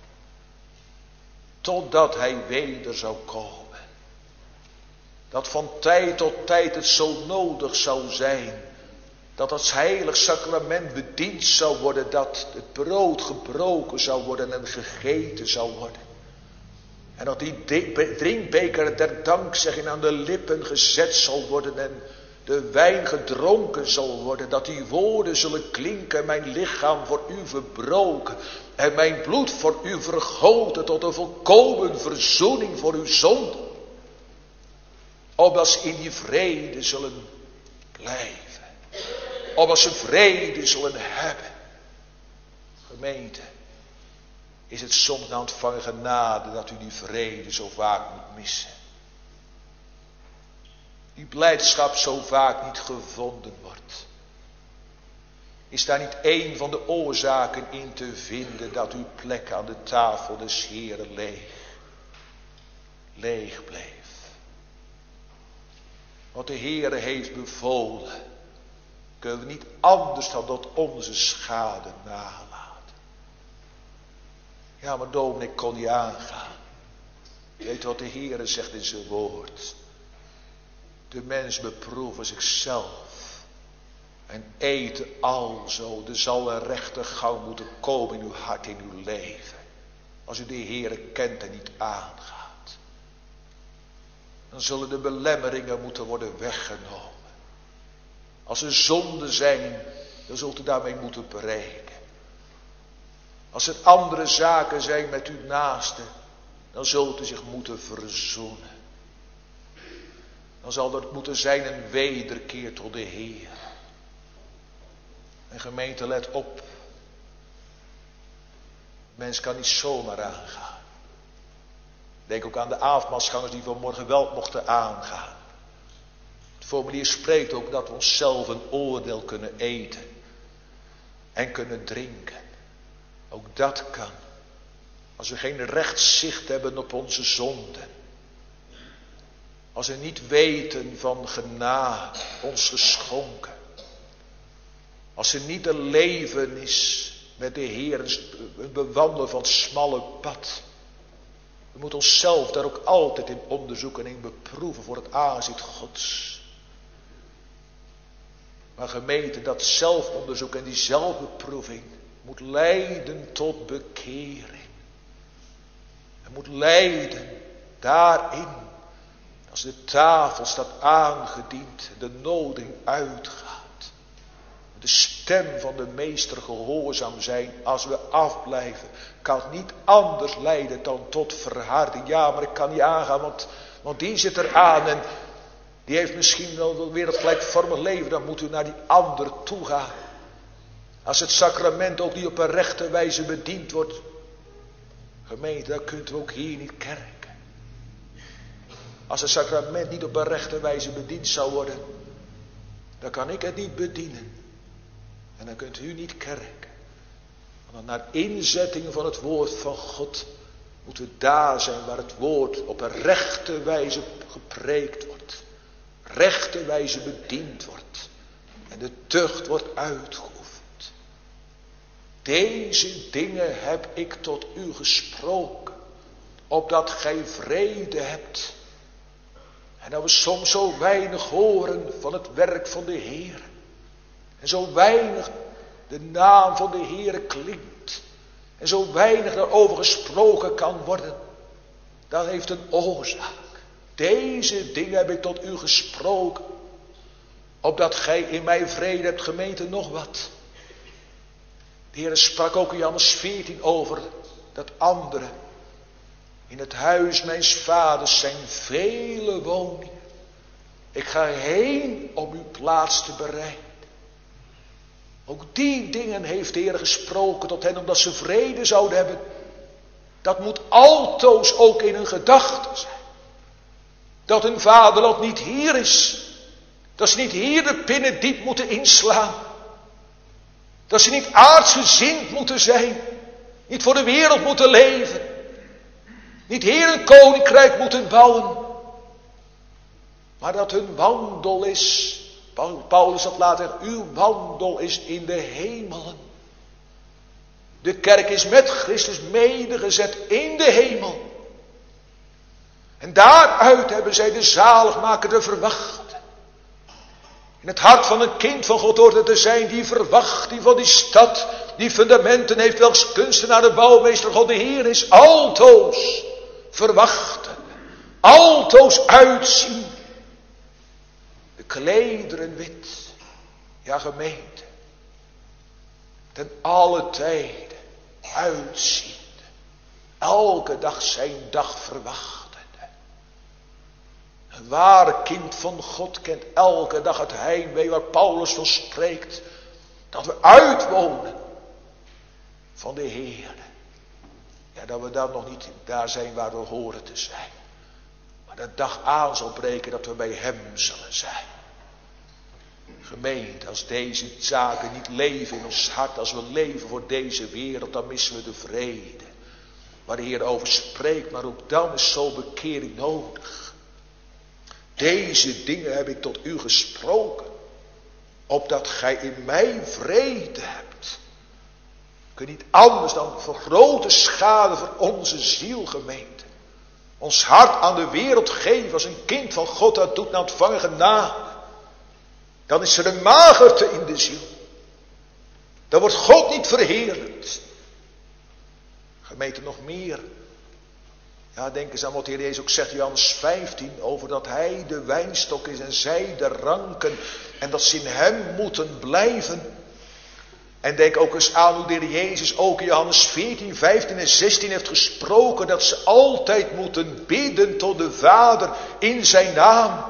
Totdat hij weder zou komen. Dat van tijd tot tijd het zo nodig zou zijn. Dat het heilig sacrament bediend zou worden. Dat het brood gebroken zou worden en gegeten zou worden. En dat die drinkbeker der dankzegging aan de lippen gezet zal worden. En de wijn gedronken zal worden, dat die woorden zullen klinken, mijn lichaam voor u verbroken en mijn bloed voor u vergoten tot een volkomen verzoening voor uw zonde. Opdat ze in die vrede zullen blijven. Opdat ze vrede zullen hebben. Gemeente, is het soms na ontvangen genade dat u die vrede zo vaak moet missen. Die blijdschap zo vaak niet gevonden wordt. Is daar niet één van de oorzaken in te vinden dat uw plek aan de tafel des Heeren leeg bleef? Wat de Heere heeft bevolen, kunnen we niet anders dan tot onze schade nalaten. Ja, maar dominee, ik kon niet aangaan. Weet wat de Heere zegt in zijn woord? De mens beproeven zichzelf en eten alzo. Er zal een rechte gang moeten komen in uw hart, in uw leven. Als u de Heere kent en niet aangaat. Dan zullen de belemmeringen moeten worden weggenomen. Als er zonden zijn, dan zult u daarmee moeten breken. Als er andere zaken zijn met uw naaste, dan zult u zich moeten verzoenen. Dan zal er moeten zijn een wederkeer tot de Heer. En gemeente, let op. Mens kan niet zomaar aangaan. Denk ook aan de avondmaalsgangers die vanmorgen wel mochten aangaan. Het formulier spreekt ook dat we onszelf een oordeel kunnen eten. En kunnen drinken. Ook dat kan. Als we geen rechtszicht hebben op onze zonden. Als we niet weten van genade ons geschonken. Als er niet een leven is met de Heer, een bewandelen van het smalle pad. We moeten onszelf daar ook altijd in onderzoeken en in beproeven voor het aangezicht Gods. Maar gemeente, dat zelfonderzoek en die zelfbeproeving moet leiden tot bekering. Het moet leiden daarin. Als de tafel staat aangediend en de nodig uitgaat. De stem van de meester gehoorzaam zijn. Als we afblijven, kan het niet anders leiden dan tot verharding. Ja, maar ik kan niet aangaan, want die zit er aan en die heeft misschien wel weer het gelijkvormig leven. Dan moet u naar die ander toe gaan. Als het sacrament ook niet op een rechte wijze bediend wordt. Gemeente, dan kunt u ook hier niet kerken. Als het sacrament niet op een rechte wijze bediend zou worden, dan kan ik het niet bedienen. En dan kunt u niet kerken. Want naar inzetting van het woord van God moeten we daar zijn waar het woord op een rechte wijze gepreekt wordt. Rechte wijze bediend wordt. En de tucht wordt uitgeoefend. Deze dingen heb ik tot u gesproken, opdat gij vrede hebt. En dat we soms zo weinig horen van het werk van de Heer. En zo weinig de naam van de Heer klinkt. En zo weinig daarover gesproken kan worden. Dat heeft een oorzaak. Deze dingen heb ik tot u gesproken. Opdat gij in mij vrede hebt, gemeente, nog wat. De Heer sprak ook in Johannes 14 over dat andere. In het huis mijns vaders zijn vele woningen. Ik ga heen om uw plaats te bereiden. Ook die dingen heeft de Heer gesproken tot hen, omdat ze vrede zouden hebben. Dat moet altoos ook in hun gedachten zijn. Dat hun vaderland niet hier is. Dat ze niet hier de pinnen diep moeten inslaan. Dat ze niet aardsgezind moeten zijn. Niet voor de wereld moeten leven. Niet hier een koninkrijk moeten bouwen. Maar dat hun wandel is. Paulus had later, uw wandel is in de hemelen. De kerk is met Christus medegezet in de hemel. En daaruit hebben zij de zaligmakende verwacht. In het hart van een kind van God hoort het te zijn die verwacht, die van die stad, die fundamenten heeft, welks kunstenaar de bouwmeester God de Heer is, altoos verwachten, altoos uitzien. De klederen wit. Ja, gemeente. Ten alle tijden uitziende. Elke dag zijn dag verwachtende. Een ware kind van God kent elke dag het heimwee waar Paulus van spreekt. Dat we uitwonen van de Heer. Ja, dat we dan nog niet daar zijn waar we horen te zijn. Maar de dag aan zal breken dat we bij hem zullen zijn. Gemeente, als deze zaken niet leven in ons hart, als we leven voor deze wereld, dan missen we de vrede. Waar de Heer over spreekt, maar ook dan is zo bekering nodig. Deze dingen heb ik tot u gesproken, opdat gij in mij vrede hebt. Kun je niet anders dan voor grote schade voor onze ziel, gemeente. Ons hart aan de wereld geven als een kind van God dat doet na ontvangen genade. Dan is er een magerte in de ziel. Dan wordt God niet verheerlijkt. Gemeente, nog meer. Ja, denk eens aan wat de Heer Jezus ook zegt, Johannes 15, over dat Hij de wijnstok is en zij de ranken. En dat ze in Hem moeten blijven. En denk ook eens aan hoe de Heer Jezus ook in Johannes 14, 15 en 16 heeft gesproken. Dat ze altijd moeten bidden tot de Vader in zijn naam.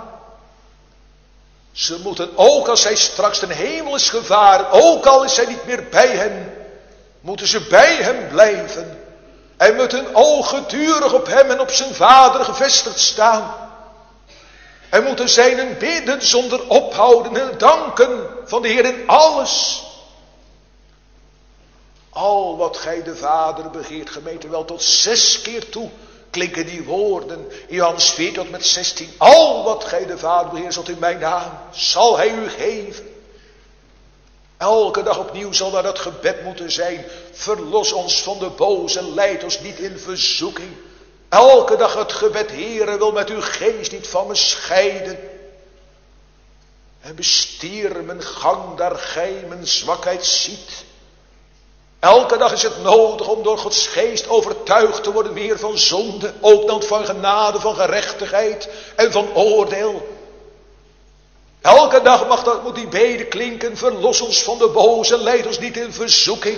Ze moeten ook als hij straks ten hemel is gevaren, ook al is hij niet meer bij hen, moeten ze bij hem blijven. En met hun oog gedurig op hem en op zijn Vader gevestigd staan. En moeten zij hen bidden zonder ophouden en danken van de Heer in alles. Al wat gij de Vader begeert, gemeente, wel tot 6 keer toe klinken die woorden in Johannes 4 tot met 16. Al wat gij de Vader begeert, zult in mijn naam, zal hij u geven. Elke dag opnieuw zal daar dat gebed moeten zijn. Verlos ons van de boze en leid ons niet in verzoeking. Elke dag het gebed, Heere, wil met uw geest niet van me scheiden. En bestier mijn gang, daar gij mijn zwakheid ziet. Elke dag is het nodig om door Gods geest overtuigd te worden weer van zonde. Ook dan van genade, van gerechtigheid en van oordeel. Elke dag moet die bede klinken. Verlos ons van de boze en leid ons niet in verzoeking.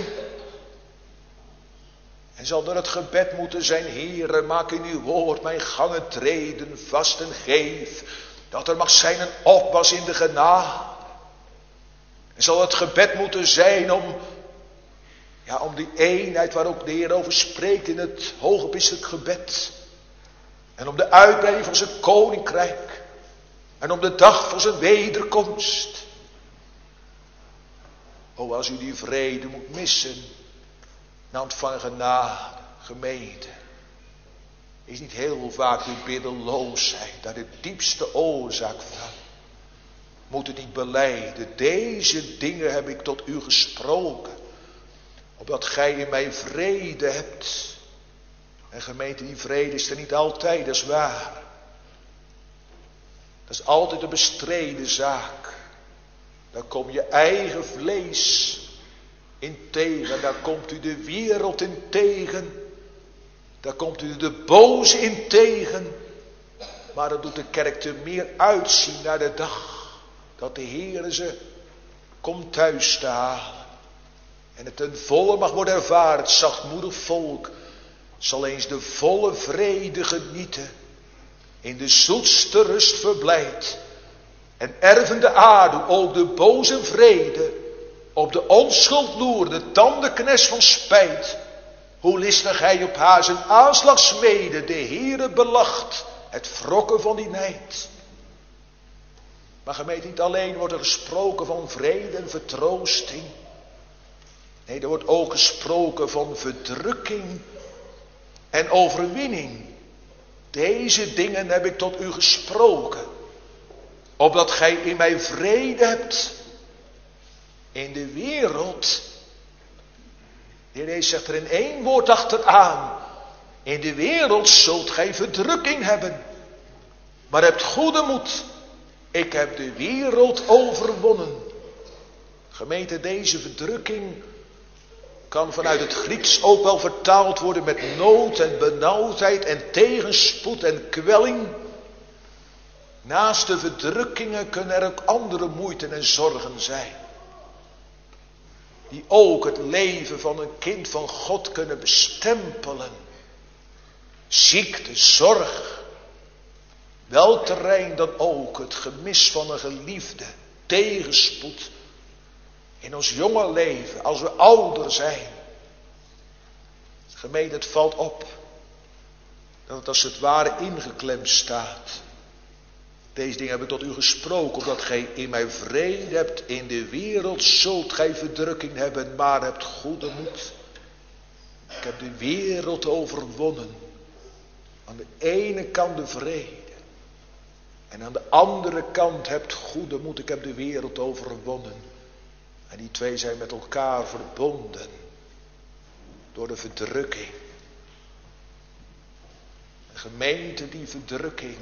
En zal er het gebed moeten zijn, Heere, maak in uw woord mijn gangen treden vast en geef. Dat er mag zijn een opwas in de genade. En zal het gebed moeten zijn om die eenheid waar ook de Heer over spreekt in het hooggepriesterlijk gebed. En om de uitbreiding van zijn koninkrijk. En om de dag van zijn wederkomst. O, als u die vrede moet missen, na ontvangen genade, gemeente, is niet heel vaak uw biddeloosheid daar de diepste oorzaak van. Moet het niet belijden, deze dingen heb ik tot u gesproken, opdat gij in mij vrede hebt. En gemeente, die vrede is er niet altijd, dat is waar. Dat is altijd een bestreden zaak. Daar kom je eigen vlees in tegen. Daar komt u de wereld in tegen. Daar komt u de boze in tegen. Maar dat doet de kerk te meer uitzien naar de dag dat de Heer ze komt thuis te halen. En het ten volle mag worden ervaren. Het zachtmoedig volk zal eens de volle vrede genieten. In de zoetste rust verblijd. En erven de aarde ook de boze vrede. Op de onschuld loer, de tandenknes van spijt. Hoe listig hij op haar zijn aanslag smede. De Heere belacht het wrokken van die nijd. Maar gemeente, niet alleen wordt er gesproken van vrede en vertroosting. Nee, er wordt ook gesproken van verdrukking en overwinning. Deze dingen heb ik tot u gesproken, opdat gij in mij vrede hebt. In de wereld, de Heer Jezus zegt er in 1 woord achteraan, in de wereld zult gij verdrukking hebben. Maar hebt goede moed, ik heb de wereld overwonnen. Gemeente, deze verdrukking kan vanuit het Grieks ook wel vertaald worden met nood en benauwdheid en tegenspoed en kwelling. Naast de verdrukkingen kunnen er ook andere moeiten en zorgen zijn. Die ook het leven van een kind van God kunnen bestempelen. Ziekte, zorg. Welk terrein dan ook, het gemis van een geliefde, tegenspoed. In ons jonge leven, als we ouder zijn. Gemeente, het valt op. Dat het als het ware ingeklemd staat. Deze dingen heb ik tot u gesproken, opdat gij in mij vrede hebt. In de wereld zult gij verdrukking hebben, maar hebt goede moed. Ik heb de wereld overwonnen. Aan de ene kant de vrede. En aan de andere kant hebt goede moed. Ik heb de wereld overwonnen. En die twee zijn met elkaar verbonden. Door de verdrukking. Een gemeente die verdrukking.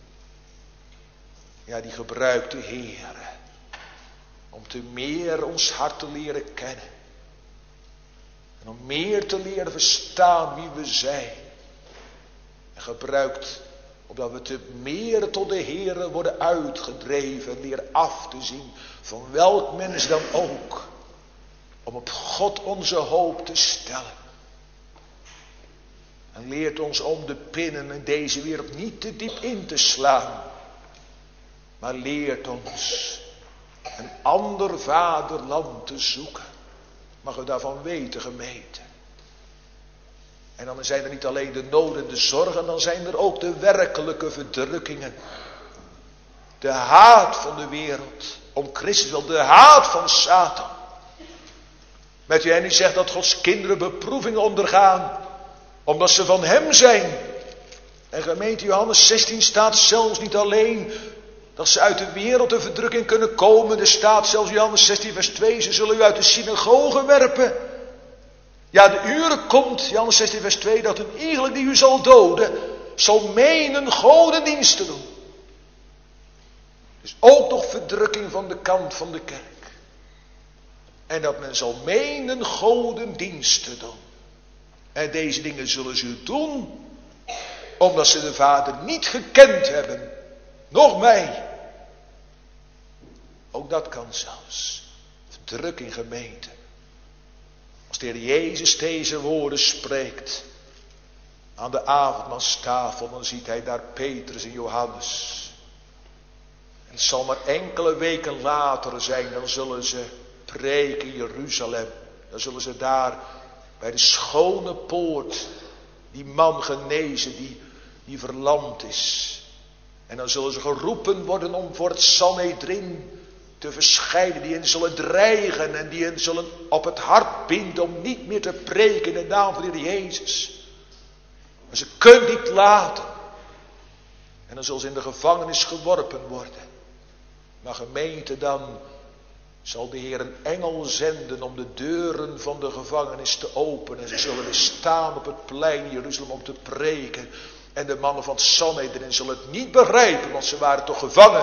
Ja, die gebruikt de Heer. Om te meer ons hart te leren kennen. En om meer te leren verstaan wie we zijn. En gebruikt, opdat we te meer tot de Heer worden uitgedreven. En leren af te zien van welk mens dan ook. Om op God onze hoop te stellen. En leert ons om de pinnen in deze wereld niet te diep in te slaan. Maar leert ons een ander vaderland te zoeken. Mag u daarvan weten, gemeente. En dan zijn er niet alleen de noden en de zorgen, dan zijn er ook de werkelijke verdrukkingen. De haat van de wereld, om Christus wil, de haat van Satan. Met u en u zegt dat Gods kinderen beproevingen ondergaan, omdat ze van hem zijn. En gemeente, Johannes 16 staat zelfs niet alleen dat ze uit de wereld de verdrukking kunnen komen. Er staat zelfs Johannes 16 vers 2, ze zullen u uit de synagogen werpen. Ja, de uren komt, Johannes 16 vers 2, dat een iegelijk die u zal doden, zal menen godendienst te doen. Dus ook nog verdrukking van de kant van de kerk. En dat men zal menen godendienst te doen. En deze dingen zullen ze doen, omdat ze de Vader niet gekend hebben. Nog mij. Ook dat kan zelfs. Verdrukking, gemeente. Als de Heer Jezus deze woorden spreekt aan de avondmaalstafel, dan ziet hij daar Petrus en Johannes. En het zal maar enkele weken later zijn, dan zullen ze preken in Jeruzalem. Dan zullen ze daar bij de schone poort die man genezen die verlamd is. En dan zullen ze geroepen worden om voor het Sanhedrin te verschijnen. Die hen zullen dreigen en die hen zullen op het hart binden om niet meer te preken in de naam van de Heer Jezus. Maar ze kunnen niet laten. En dan zullen ze in de gevangenis geworpen worden. Maar gemeente, dan zal de Heer een engel zenden om de deuren van de gevangenis te openen. En ze zullen weer staan op het plein in Jeruzalem om te preken. En de mannen van het Sanhedrin zullen het niet begrijpen, want ze waren toch gevangen.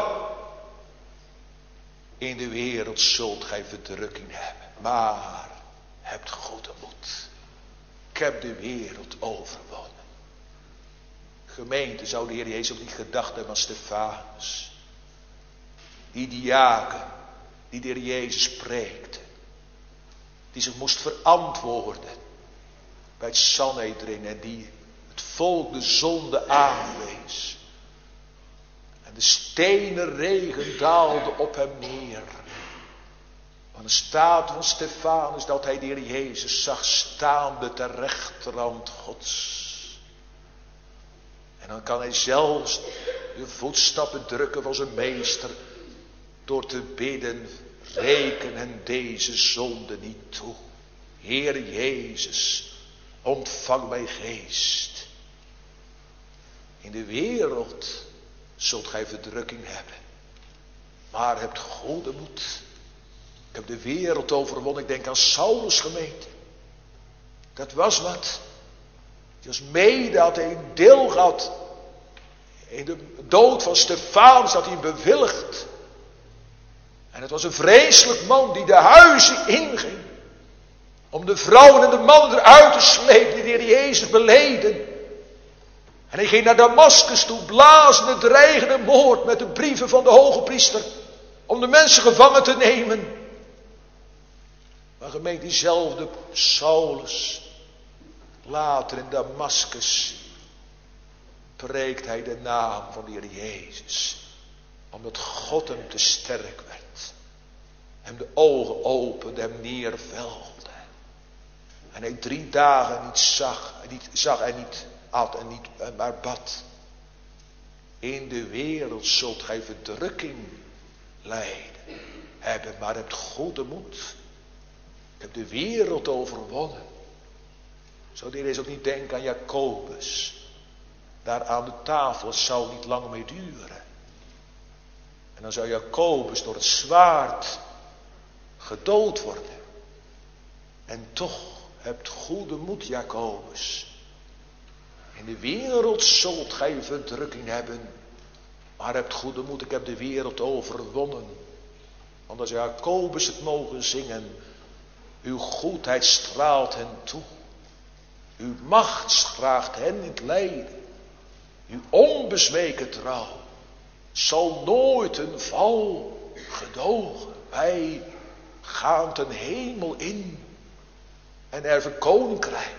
In de wereld zult gij verdrukking hebben, maar hebt goede moed. Ik heb de wereld overwonnen. Gemeente, zou de Heer Jezus niet gedacht hebben aan Stefanus. Die diaken, die de Heer Jezus spreekte. Die zich moest verantwoorden bij het Sanhedrin en die het volk de zonde aanwees. En de stenen regen daalde op hem neer. Van de staat van Stefanus dat hij de Heer Jezus zag staande ter rechterhand Gods. En dan kan hij zelfs de voetstappen drukken van zijn meester door te bidden, reken hen deze zonde niet toe. Heer Jezus, ontvang mijn geest. In de wereld zult gij verdrukking hebben. Maar hebt goede moed. Ik heb de wereld overwonnen. Ik denk aan Saulus, gemeente. Dat was wat. Die was mede, had hij een deel gehad. In de dood van Stefanus had hij hem bewilligd. En het was een vreselijk man die de huizen inging. Om de vrouwen en de mannen eruit te slepen die de Heer Jezus beleden. En hij ging naar Damaskus toe, blazende, dreigende moord met de brieven van de hoge priester. Om de mensen gevangen te nemen. Maar gemeente, diezelfde Saulus, later in Damaskus, preekt hij de naam van de Heer Jezus. Omdat God hem te sterk werd. Hem de ogen opende, hem neervelde. En hij 3 dagen niet zag en niet at en niet maar bad. In de wereld zult gij verdrukking lijden hebben, maar hebt goede moed. Ik heb de wereld overwonnen. Zou de Heer Jezus ook niet denken aan Jacobus. Daar aan de tafel, het zou niet lang meer duren. En dan zou Jacobus door het zwaard gedood worden. En toch hebt goede moed, Jacobus. In de wereld zult gij verdrukking hebben. Maar hebt goede moed, ik heb de wereld overwonnen. Want als Jacobus het mogen zingen. Uw goedheid straalt hen toe. Uw macht schraagt hen in het lijden. Uw onbezweken trouw zal nooit een val gedogen. Wij gaan ten hemel in en erven koninkrijk.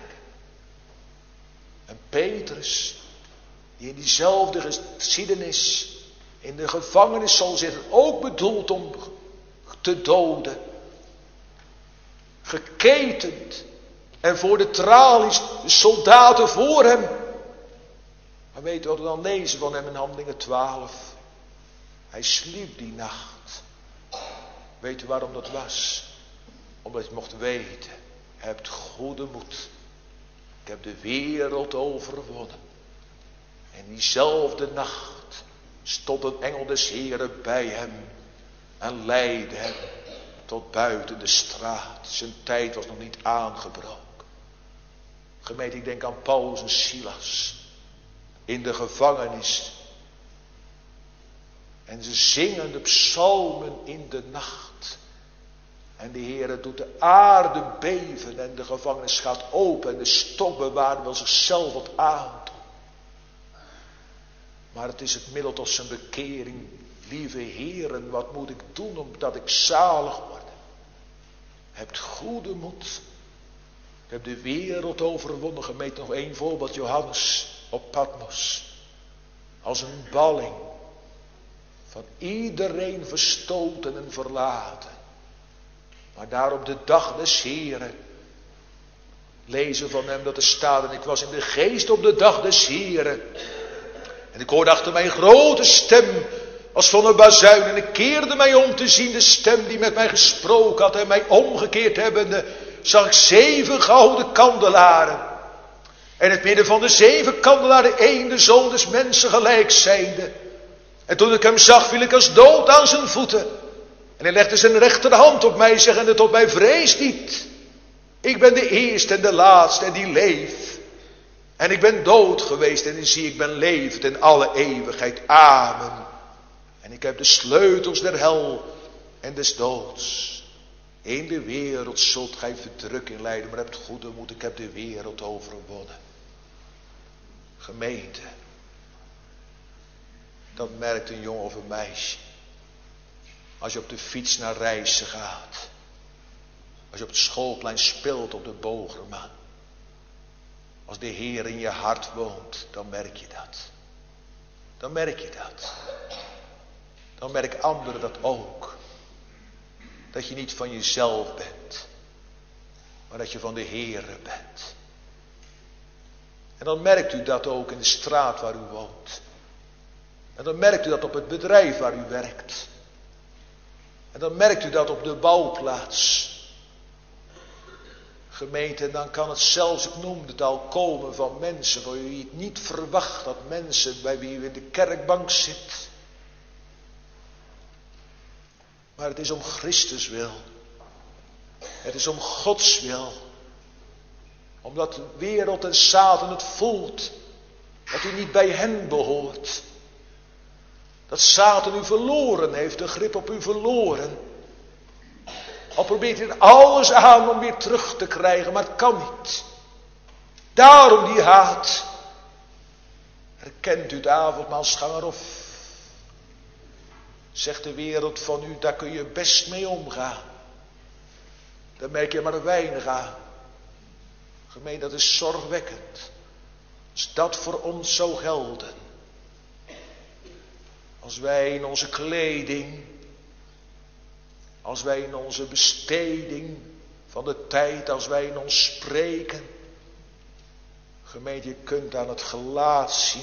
En Petrus, die in diezelfde geschiedenis in de gevangenis zal zitten, ook bedoeld om te doden. Geketend en voor de tralies, de soldaten voor hem. Maar weet u wat we dan lezen van hem in Handelingen 12? Hij sliep die nacht. Weet u waarom dat was? Omdat je mocht weten, hebt goede moed. Ik heb de wereld overwonnen. En diezelfde nacht stond een engel des Heren bij hem en leidde hem tot buiten de straat. Zijn tijd was nog niet aangebroken. Gemeente, ik denk aan Paulus en Silas in de gevangenis. En ze zingen de psalmen in de nacht. En de Heere doet de aarde beven en de gevangenis gaat open en de stokbewaarder wil zichzelf wat aandoen. Maar het is het middel tot zijn bekering. Lieve Heeren, wat moet ik doen omdat ik zalig word? Hebt goede moed. Ik heb de wereld overwonnen. Gemeente, nog 1 voorbeeld. Johannes op Patmos. Als een balling. Van iedereen verstoten en verlaten. Maar daar op de dag des Heren. Lezen van hem dat er staat. En ik was in de geest op de dag des Heren. En ik hoorde achter mij een grote stem. Als van een bazuin. En ik keerde mij om te zien de stem die met mij gesproken had. En mij omgekeerd hebbende. Zag ik 7 gouden kandelaren. En in het midden van de 7 kandelaren 1 de zoon des mensen gelijk zijnde. En toen ik hem zag, viel ik als dood aan zijn voeten. En hij legde zijn rechterhand op mij, zeggende tot mij, vrees niet. Ik ben de eerste en de laatste en die leeft. En ik ben dood geweest en zie ik ben levend in alle eeuwigheid. Amen. En ik heb de sleutels der hel en des doods. In de wereld zult gij verdrukking lijden, maar hebt goede moed, ik heb de wereld overwonnen. Gemeente. Dat merkt een jongen of een meisje. Als je op de fiets naar Rijssen gaat. Als je op het schoolplein speelt op de Bogerman. Als de Heer in je hart woont, dan merk je dat. Dan merk je dat. Dan merken anderen dat ook. Dat je niet van jezelf bent. Maar dat je van de Heere bent. En dan merkt u dat ook in de straat waar u woont. En dan merkt u dat op het bedrijf waar u werkt. En dan merkt u dat op de bouwplaats. Gemeente, en dan kan het zelfs, ik noemde het al, komen van mensen waar u het niet verwacht. Dat mensen bij wie u in de kerkbank zit. Maar het is om Christus wil. Het is om Gods wil. Omdat de wereld en Satan het voelt. Dat u niet bij hen behoort. Dat Satan u verloren heeft. De grip op u verloren. Al probeert hij er alles aan om weer terug te krijgen. Maar het kan niet. Daarom die haat. Herkent u de avondmaalsganger of zegt de wereld van u, daar kun je best mee omgaan. Daar merk je maar weinig aan. Gemeente, dat is zorgwekkend. Als dat voor ons zou gelden. Als wij in onze kleding, als wij in onze besteding van de tijd, als wij in ons spreken. Gemeente, je kunt aan het gelaat zien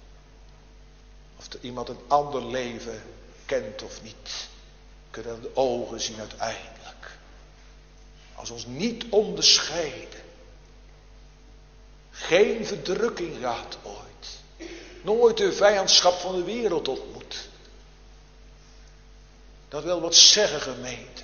of er iemand een ander leven kent of niet. Je kunt aan de ogen zien uiteindelijk. Als ons niet onderscheiden. Geen verdrukking gaat ooit. Nooit de vijandschap van de wereld ontmoet. Dat wil wat zeggen, gemeente.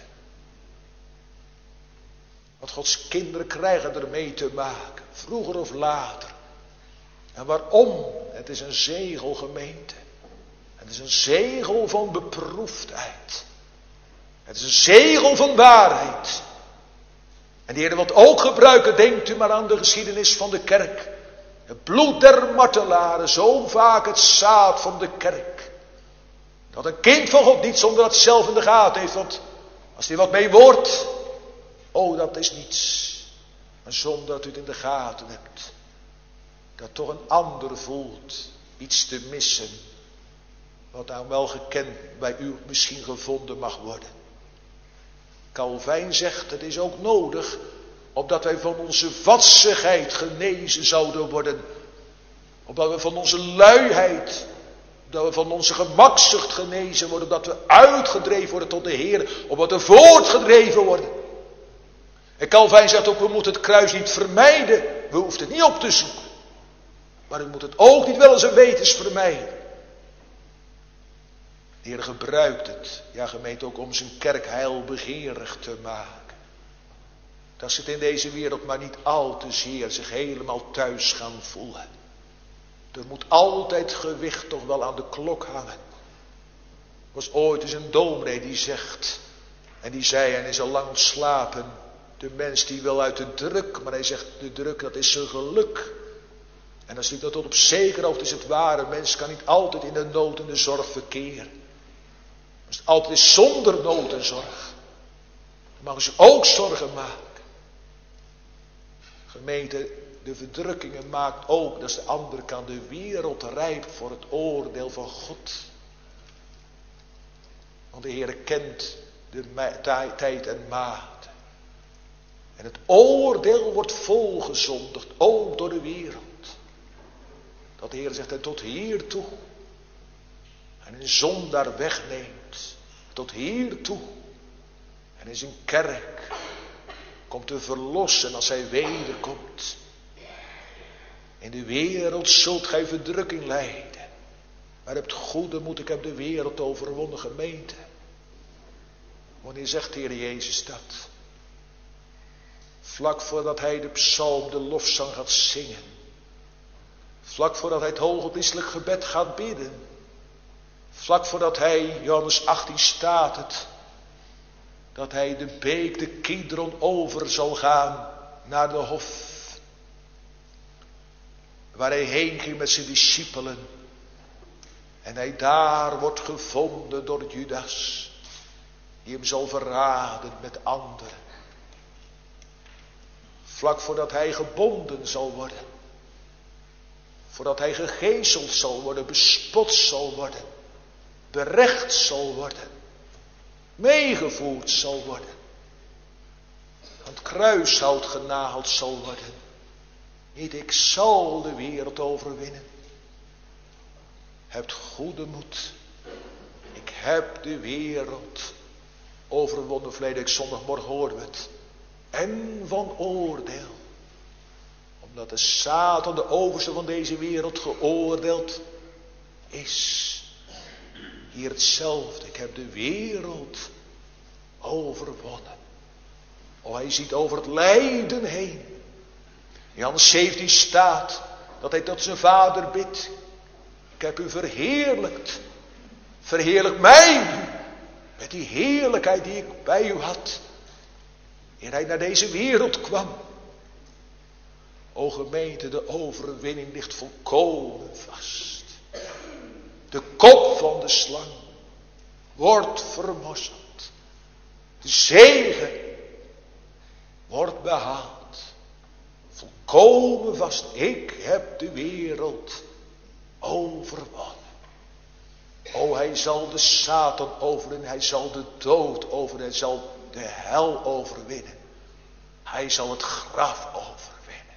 Want Gods kinderen krijgen ermee te maken. Vroeger of later. En waarom? Het is een zegel, gemeente. Het is een zegel van beproefdheid. Het is een zegel van waarheid. En de Heer wil het ook gebruiken, denkt u maar aan de geschiedenis van de kerk. Het bloed der martelaren, zo vaak het zaad van de kerk. Dat een kind van God niet zonder dat zelf in de gaten heeft. Want als hij wat mee wordt, oh dat is niets. Maar zonder dat u het in de gaten hebt. Dat toch een ander voelt iets te missen. Wat nou wel gekend bij u misschien gevonden mag worden. Calvijn zegt, het is ook nodig, opdat wij van onze vadsigheid genezen zouden worden. Opdat we van onze luiheid, dat we van onze gemakzucht genezen worden. Opdat we uitgedreven worden tot de Heer. Opdat we voortgedreven worden. En Calvijn zegt ook, we moeten het kruis niet vermijden. We hoeven het niet op te zoeken. Maar u moet het ook niet wel eens een wetens vermijden. De Heer gebruikt het, ja gemeente, ook om zijn kerk heilbegeerig te maken. Dat ze het in deze wereld maar niet al te zeer zich helemaal thuis gaan voelen. Er moet altijd gewicht toch wel aan de klok hangen. Er was ooit eens een dominee die zegt, en die zei, en hij is al lang ontslapen, de mens die wil uit de druk, maar hij zegt, de druk dat is zijn geluk. En als ik dat tot op zekere hoogte is het ware, mens kan niet altijd in de nood en de zorg verkeren. Als het altijd is zonder nood en zorg, dan mogen ze ook zorgen maken. Gemeente, de verdrukkingen maakt ook, dat is de andere kant, de wereld rijp voor het oordeel van God. Want de Heer kent de tijd en maat. En het oordeel wordt volgezondigd, ook door de wereld. Dat de Heer zegt, en tot hier toe. En een zondaar wegneemt, tot hier toe. En in zijn kerk komt te verlossen als hij wederkomt. In de wereld zult gij verdrukking lijden. Maar hebt goede moed, ik heb de wereld overwonnen, gemeente. Wanneer zegt de Heer Jezus dat? Vlak voordat hij de psalm, de lofzang gaat zingen. Vlak voordat hij het hooggepriestelijk gebed gaat bidden. Vlak voordat hij, Johannes 18 staat het, dat hij de beek, de Kidron over zal gaan naar de hof. Waar hij heen ging met zijn discipelen. En hij daar wordt gevonden door Judas. Die hem zal verraden met anderen. Vlak voordat hij gebonden zal worden. Voordat hij gegezeld zal worden, bespot zal worden. Berecht zal worden. Meegevoerd zal worden. Aan het kruishout genageld zal worden. Niet ik zal de wereld overwinnen. Hebt goede moed. Ik heb de wereld overwonnen. Verleden week zondagmorgen hoorden we het. En van oordeel. Omdat de Satan, de overste van deze wereld, geoordeeld is. Hier hetzelfde. Ik heb de wereld overwonnen. Oh, hij ziet over het lijden heen. In Johannes 17 staat dat hij tot zijn vader bidt. Ik heb u verheerlijkt. Verheerlijk mij nu. Met die heerlijkheid die ik bij u had. Eer hij naar deze wereld kwam. O gemeente, de overwinning ligt volkomen vast. De kop van de slang wordt vermorzeld. De zegen wordt behaald. Volkomen vast. Ik heb de wereld overwonnen. O, hij zal de Satan overwinnen. Hij zal de dood overwinnen. Hij zal de hel overwinnen. Hij zal het graf overwinnen.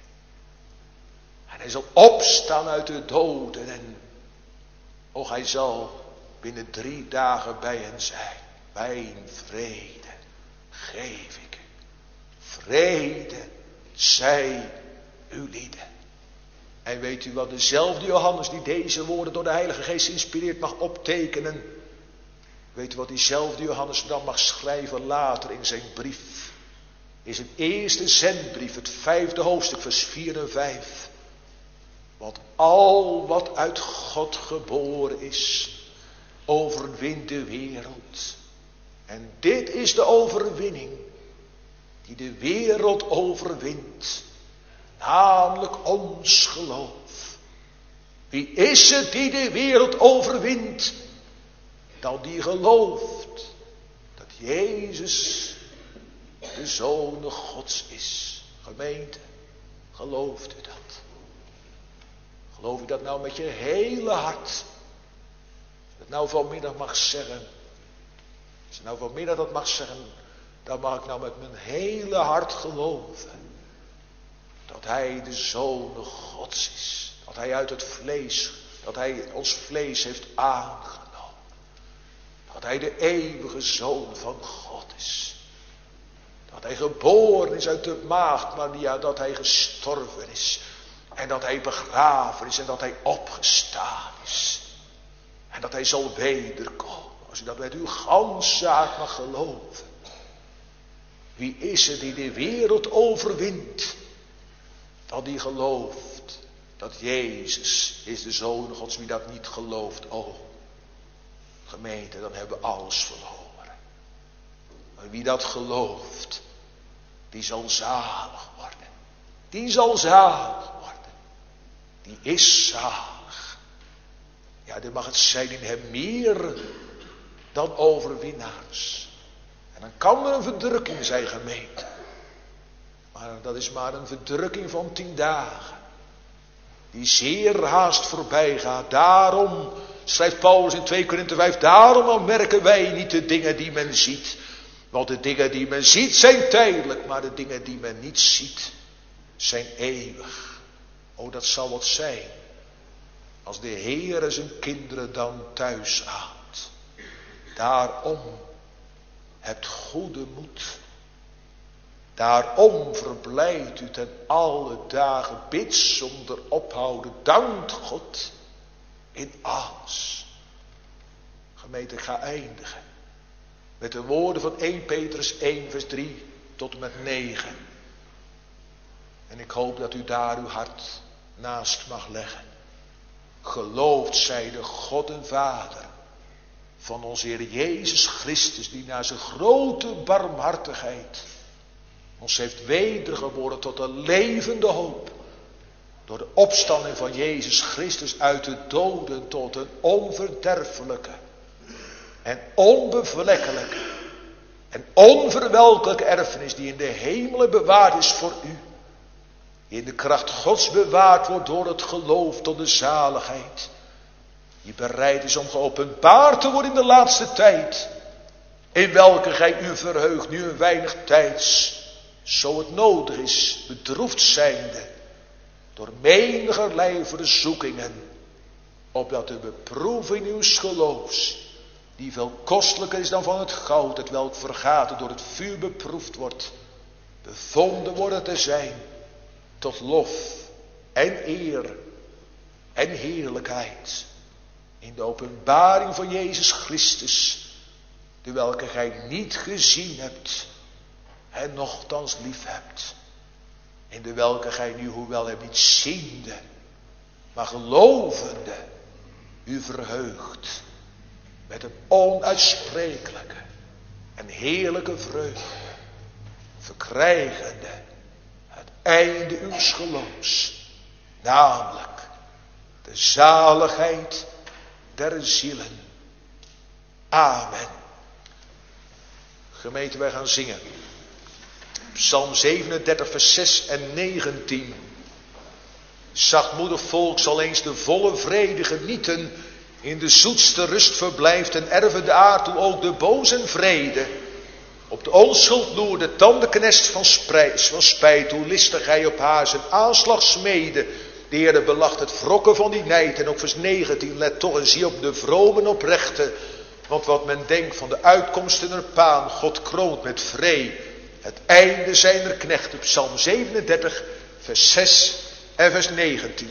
En hij zal opstaan uit de doden. En o, hij zal binnen 3 dagen bij hen zijn. Mijn vrede geef ik u. Vrede zij uw lieden. En weet u wat, dezelfde Johannes die deze woorden door de Heilige Geest inspireert mag optekenen. Weet u wat diezelfde Johannes dan mag schrijven later in zijn brief. In zijn eerste zendbrief, het 5e hoofdstuk, vers 4 en 5. Want al wat uit God geboren is, overwint de wereld. En dit is de overwinning die de wereld overwint. Namelijk ons geloof. Wie is het die de wereld overwint? Dan die gelooft dat Jezus de Zoon Gods is. Gemeente, gelooft u dat? Geloof u dat nou met je hele hart? Als je het nou vanmiddag mag zeggen. Als je nou vanmiddag dat mag zeggen. Dan mag ik nou met mijn hele hart geloven. Dat hij de Zoon Gods is. Dat hij uit het vlees. Dat hij ons vlees heeft aangenomen. Dat hij de eeuwige Zoon van God is. Dat hij geboren is uit de maagd Maria. Dat hij gestorven is. En dat hij begraven is. En dat hij opgestaan is. En dat hij zal wederkomen. Als u dat met uw ganse hart mag geloven. Wie is het die de wereld overwint? Dat die gelooft dat Jezus is de Zoon Gods. Wie dat niet gelooft, oh, gemeente, dan hebben we alles verloren. Maar wie dat gelooft, die zal zalig worden. Die zal zalig worden. Die is zalig. Ja, dan mag het zijn in hem meer dan overwinnaars. En dan kan er een verdrukking zijn, gemeente. Maar dat is maar een verdrukking van 10 dagen. Die zeer haast voorbij gaat. Daarom, schrijft Paulus in 2 Korinthe 5. Daarom merken wij niet de dingen die men ziet. Want de dingen die men ziet zijn tijdelijk. Maar de dingen die men niet ziet zijn eeuwig. Oh, dat zal wat zijn. Als de Heere zijn kinderen dan thuis haalt. Daarom, hebt goede moed. Daarom verblijdt u ten alle dagen, bidt zonder ophouden, dankt God in alles. Gemeente, ik ga eindigen met de woorden van 1 Petrus 1 vers 3 tot en met 9. En ik hoop dat u daar uw hart naast mag leggen. Geloofd zij de God en Vader van onze Heer Jezus Christus, die naar zijn grote barmhartigheid ons heeft wedergeboren tot een levende hoop. Door de opstanding van Jezus Christus uit de doden tot een onverderfelijke en onbevlekkelijke en onverwelkelijke erfenis die in de hemelen bewaard is voor u. Die in de kracht Gods bewaard wordt door het geloof tot de zaligheid. Die bereid is om geopenbaard te worden in de laatste tijd. In welke gij u verheugt nu een weinig tijds. Zo het nodig is, bedroefd zijnde. Door menigerlei verzoekingen. Opdat de beproeving uw geloofs. Die veel kostelijker is dan van het goud. Het welk vergaat en door het vuur beproefd wordt. Bevonden worden te zijn. Tot lof en eer en heerlijkheid. In de openbaring van Jezus Christus. De welke gij niet gezien hebt. En nochtans lief hebt. In de welke gij nu, hoewel hebt niet ziende. Maar gelovende. U verheugt. Met een onuitsprekelijke. En heerlijke vreugde. Verkrijgende. Het einde uws geloofs, namelijk de zaligheid der zielen. Amen. Gemeente, wij gaan zingen. Psalm 37 vers 6 en 19. Zachtmoedig volk zal eens de volle vrede genieten, in de zoetste rust verblijft en erven daar toe ook de bozen vrede. Op de onschuld loer de tandenknest van spijt, hoe listig hij op haar zijn aanslag smede. De Heere belacht het wrokken van die nijd. En ook vers 19, let toch eens hier op de vromen oprechte. Want wat men denkt van de uitkomsten er paan, God kroont met vree het einde zijner knechten. Psalm 37 vers 6 en vers 19.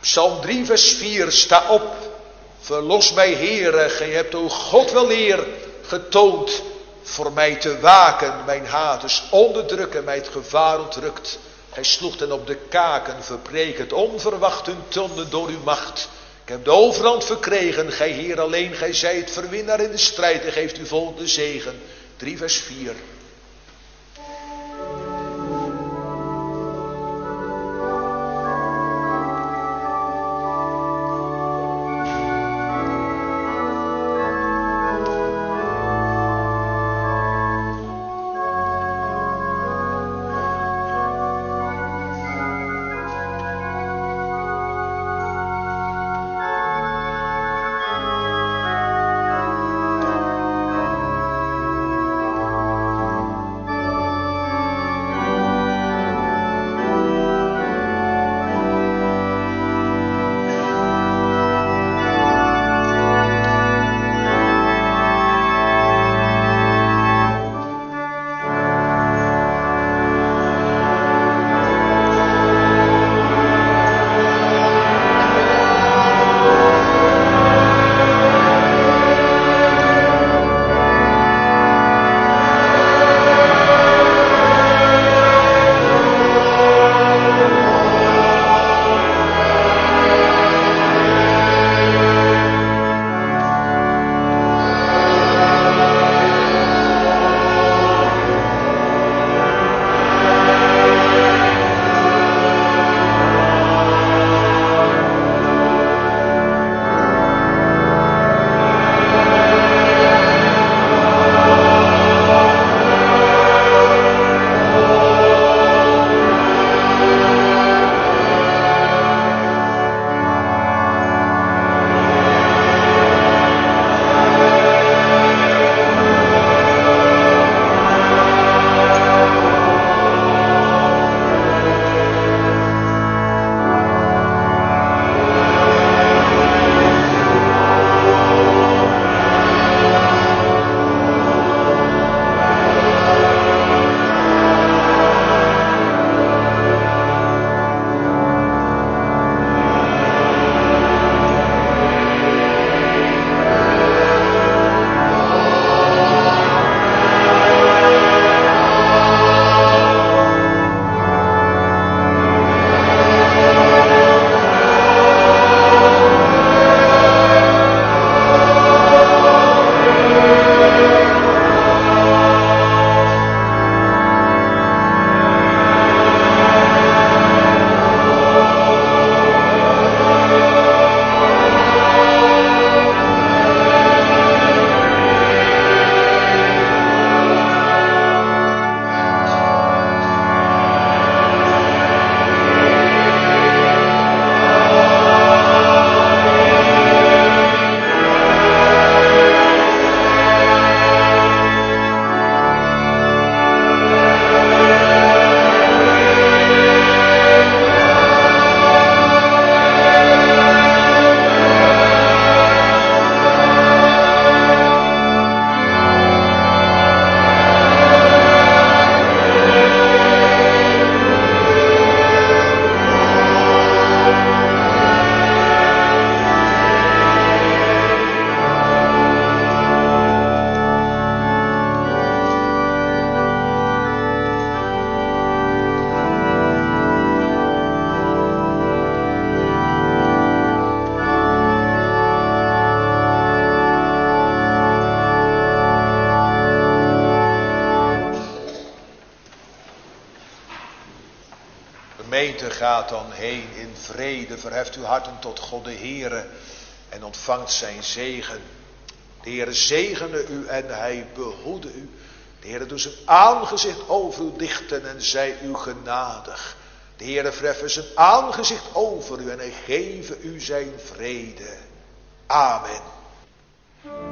Psalm 3 vers 4, sta op, verlos mij Heere, gij hebt o God wel eer getoond voor mij te waken, mijn haters onderdrukken, mij het gevaar ontrukt. Gij sloeg hen op de kaken, verpreek het onverwacht hun tonden door uw macht. Ik heb de overhand verkregen, gij Heer alleen, gij zijt verwinnaar in de strijd en geeft uw volk de zegen. 3 vers 4. Gemeente, gaat dan heen in vrede, verheft uw harten tot God de Heere en ontvangt zijn zegen. De Heere zegene u en hij behoede u. De Heere doet zijn aangezicht over u lichten en zij u genadig. De Heere verheffe zijn aangezicht over u en hij geve u zijn vrede. Amen.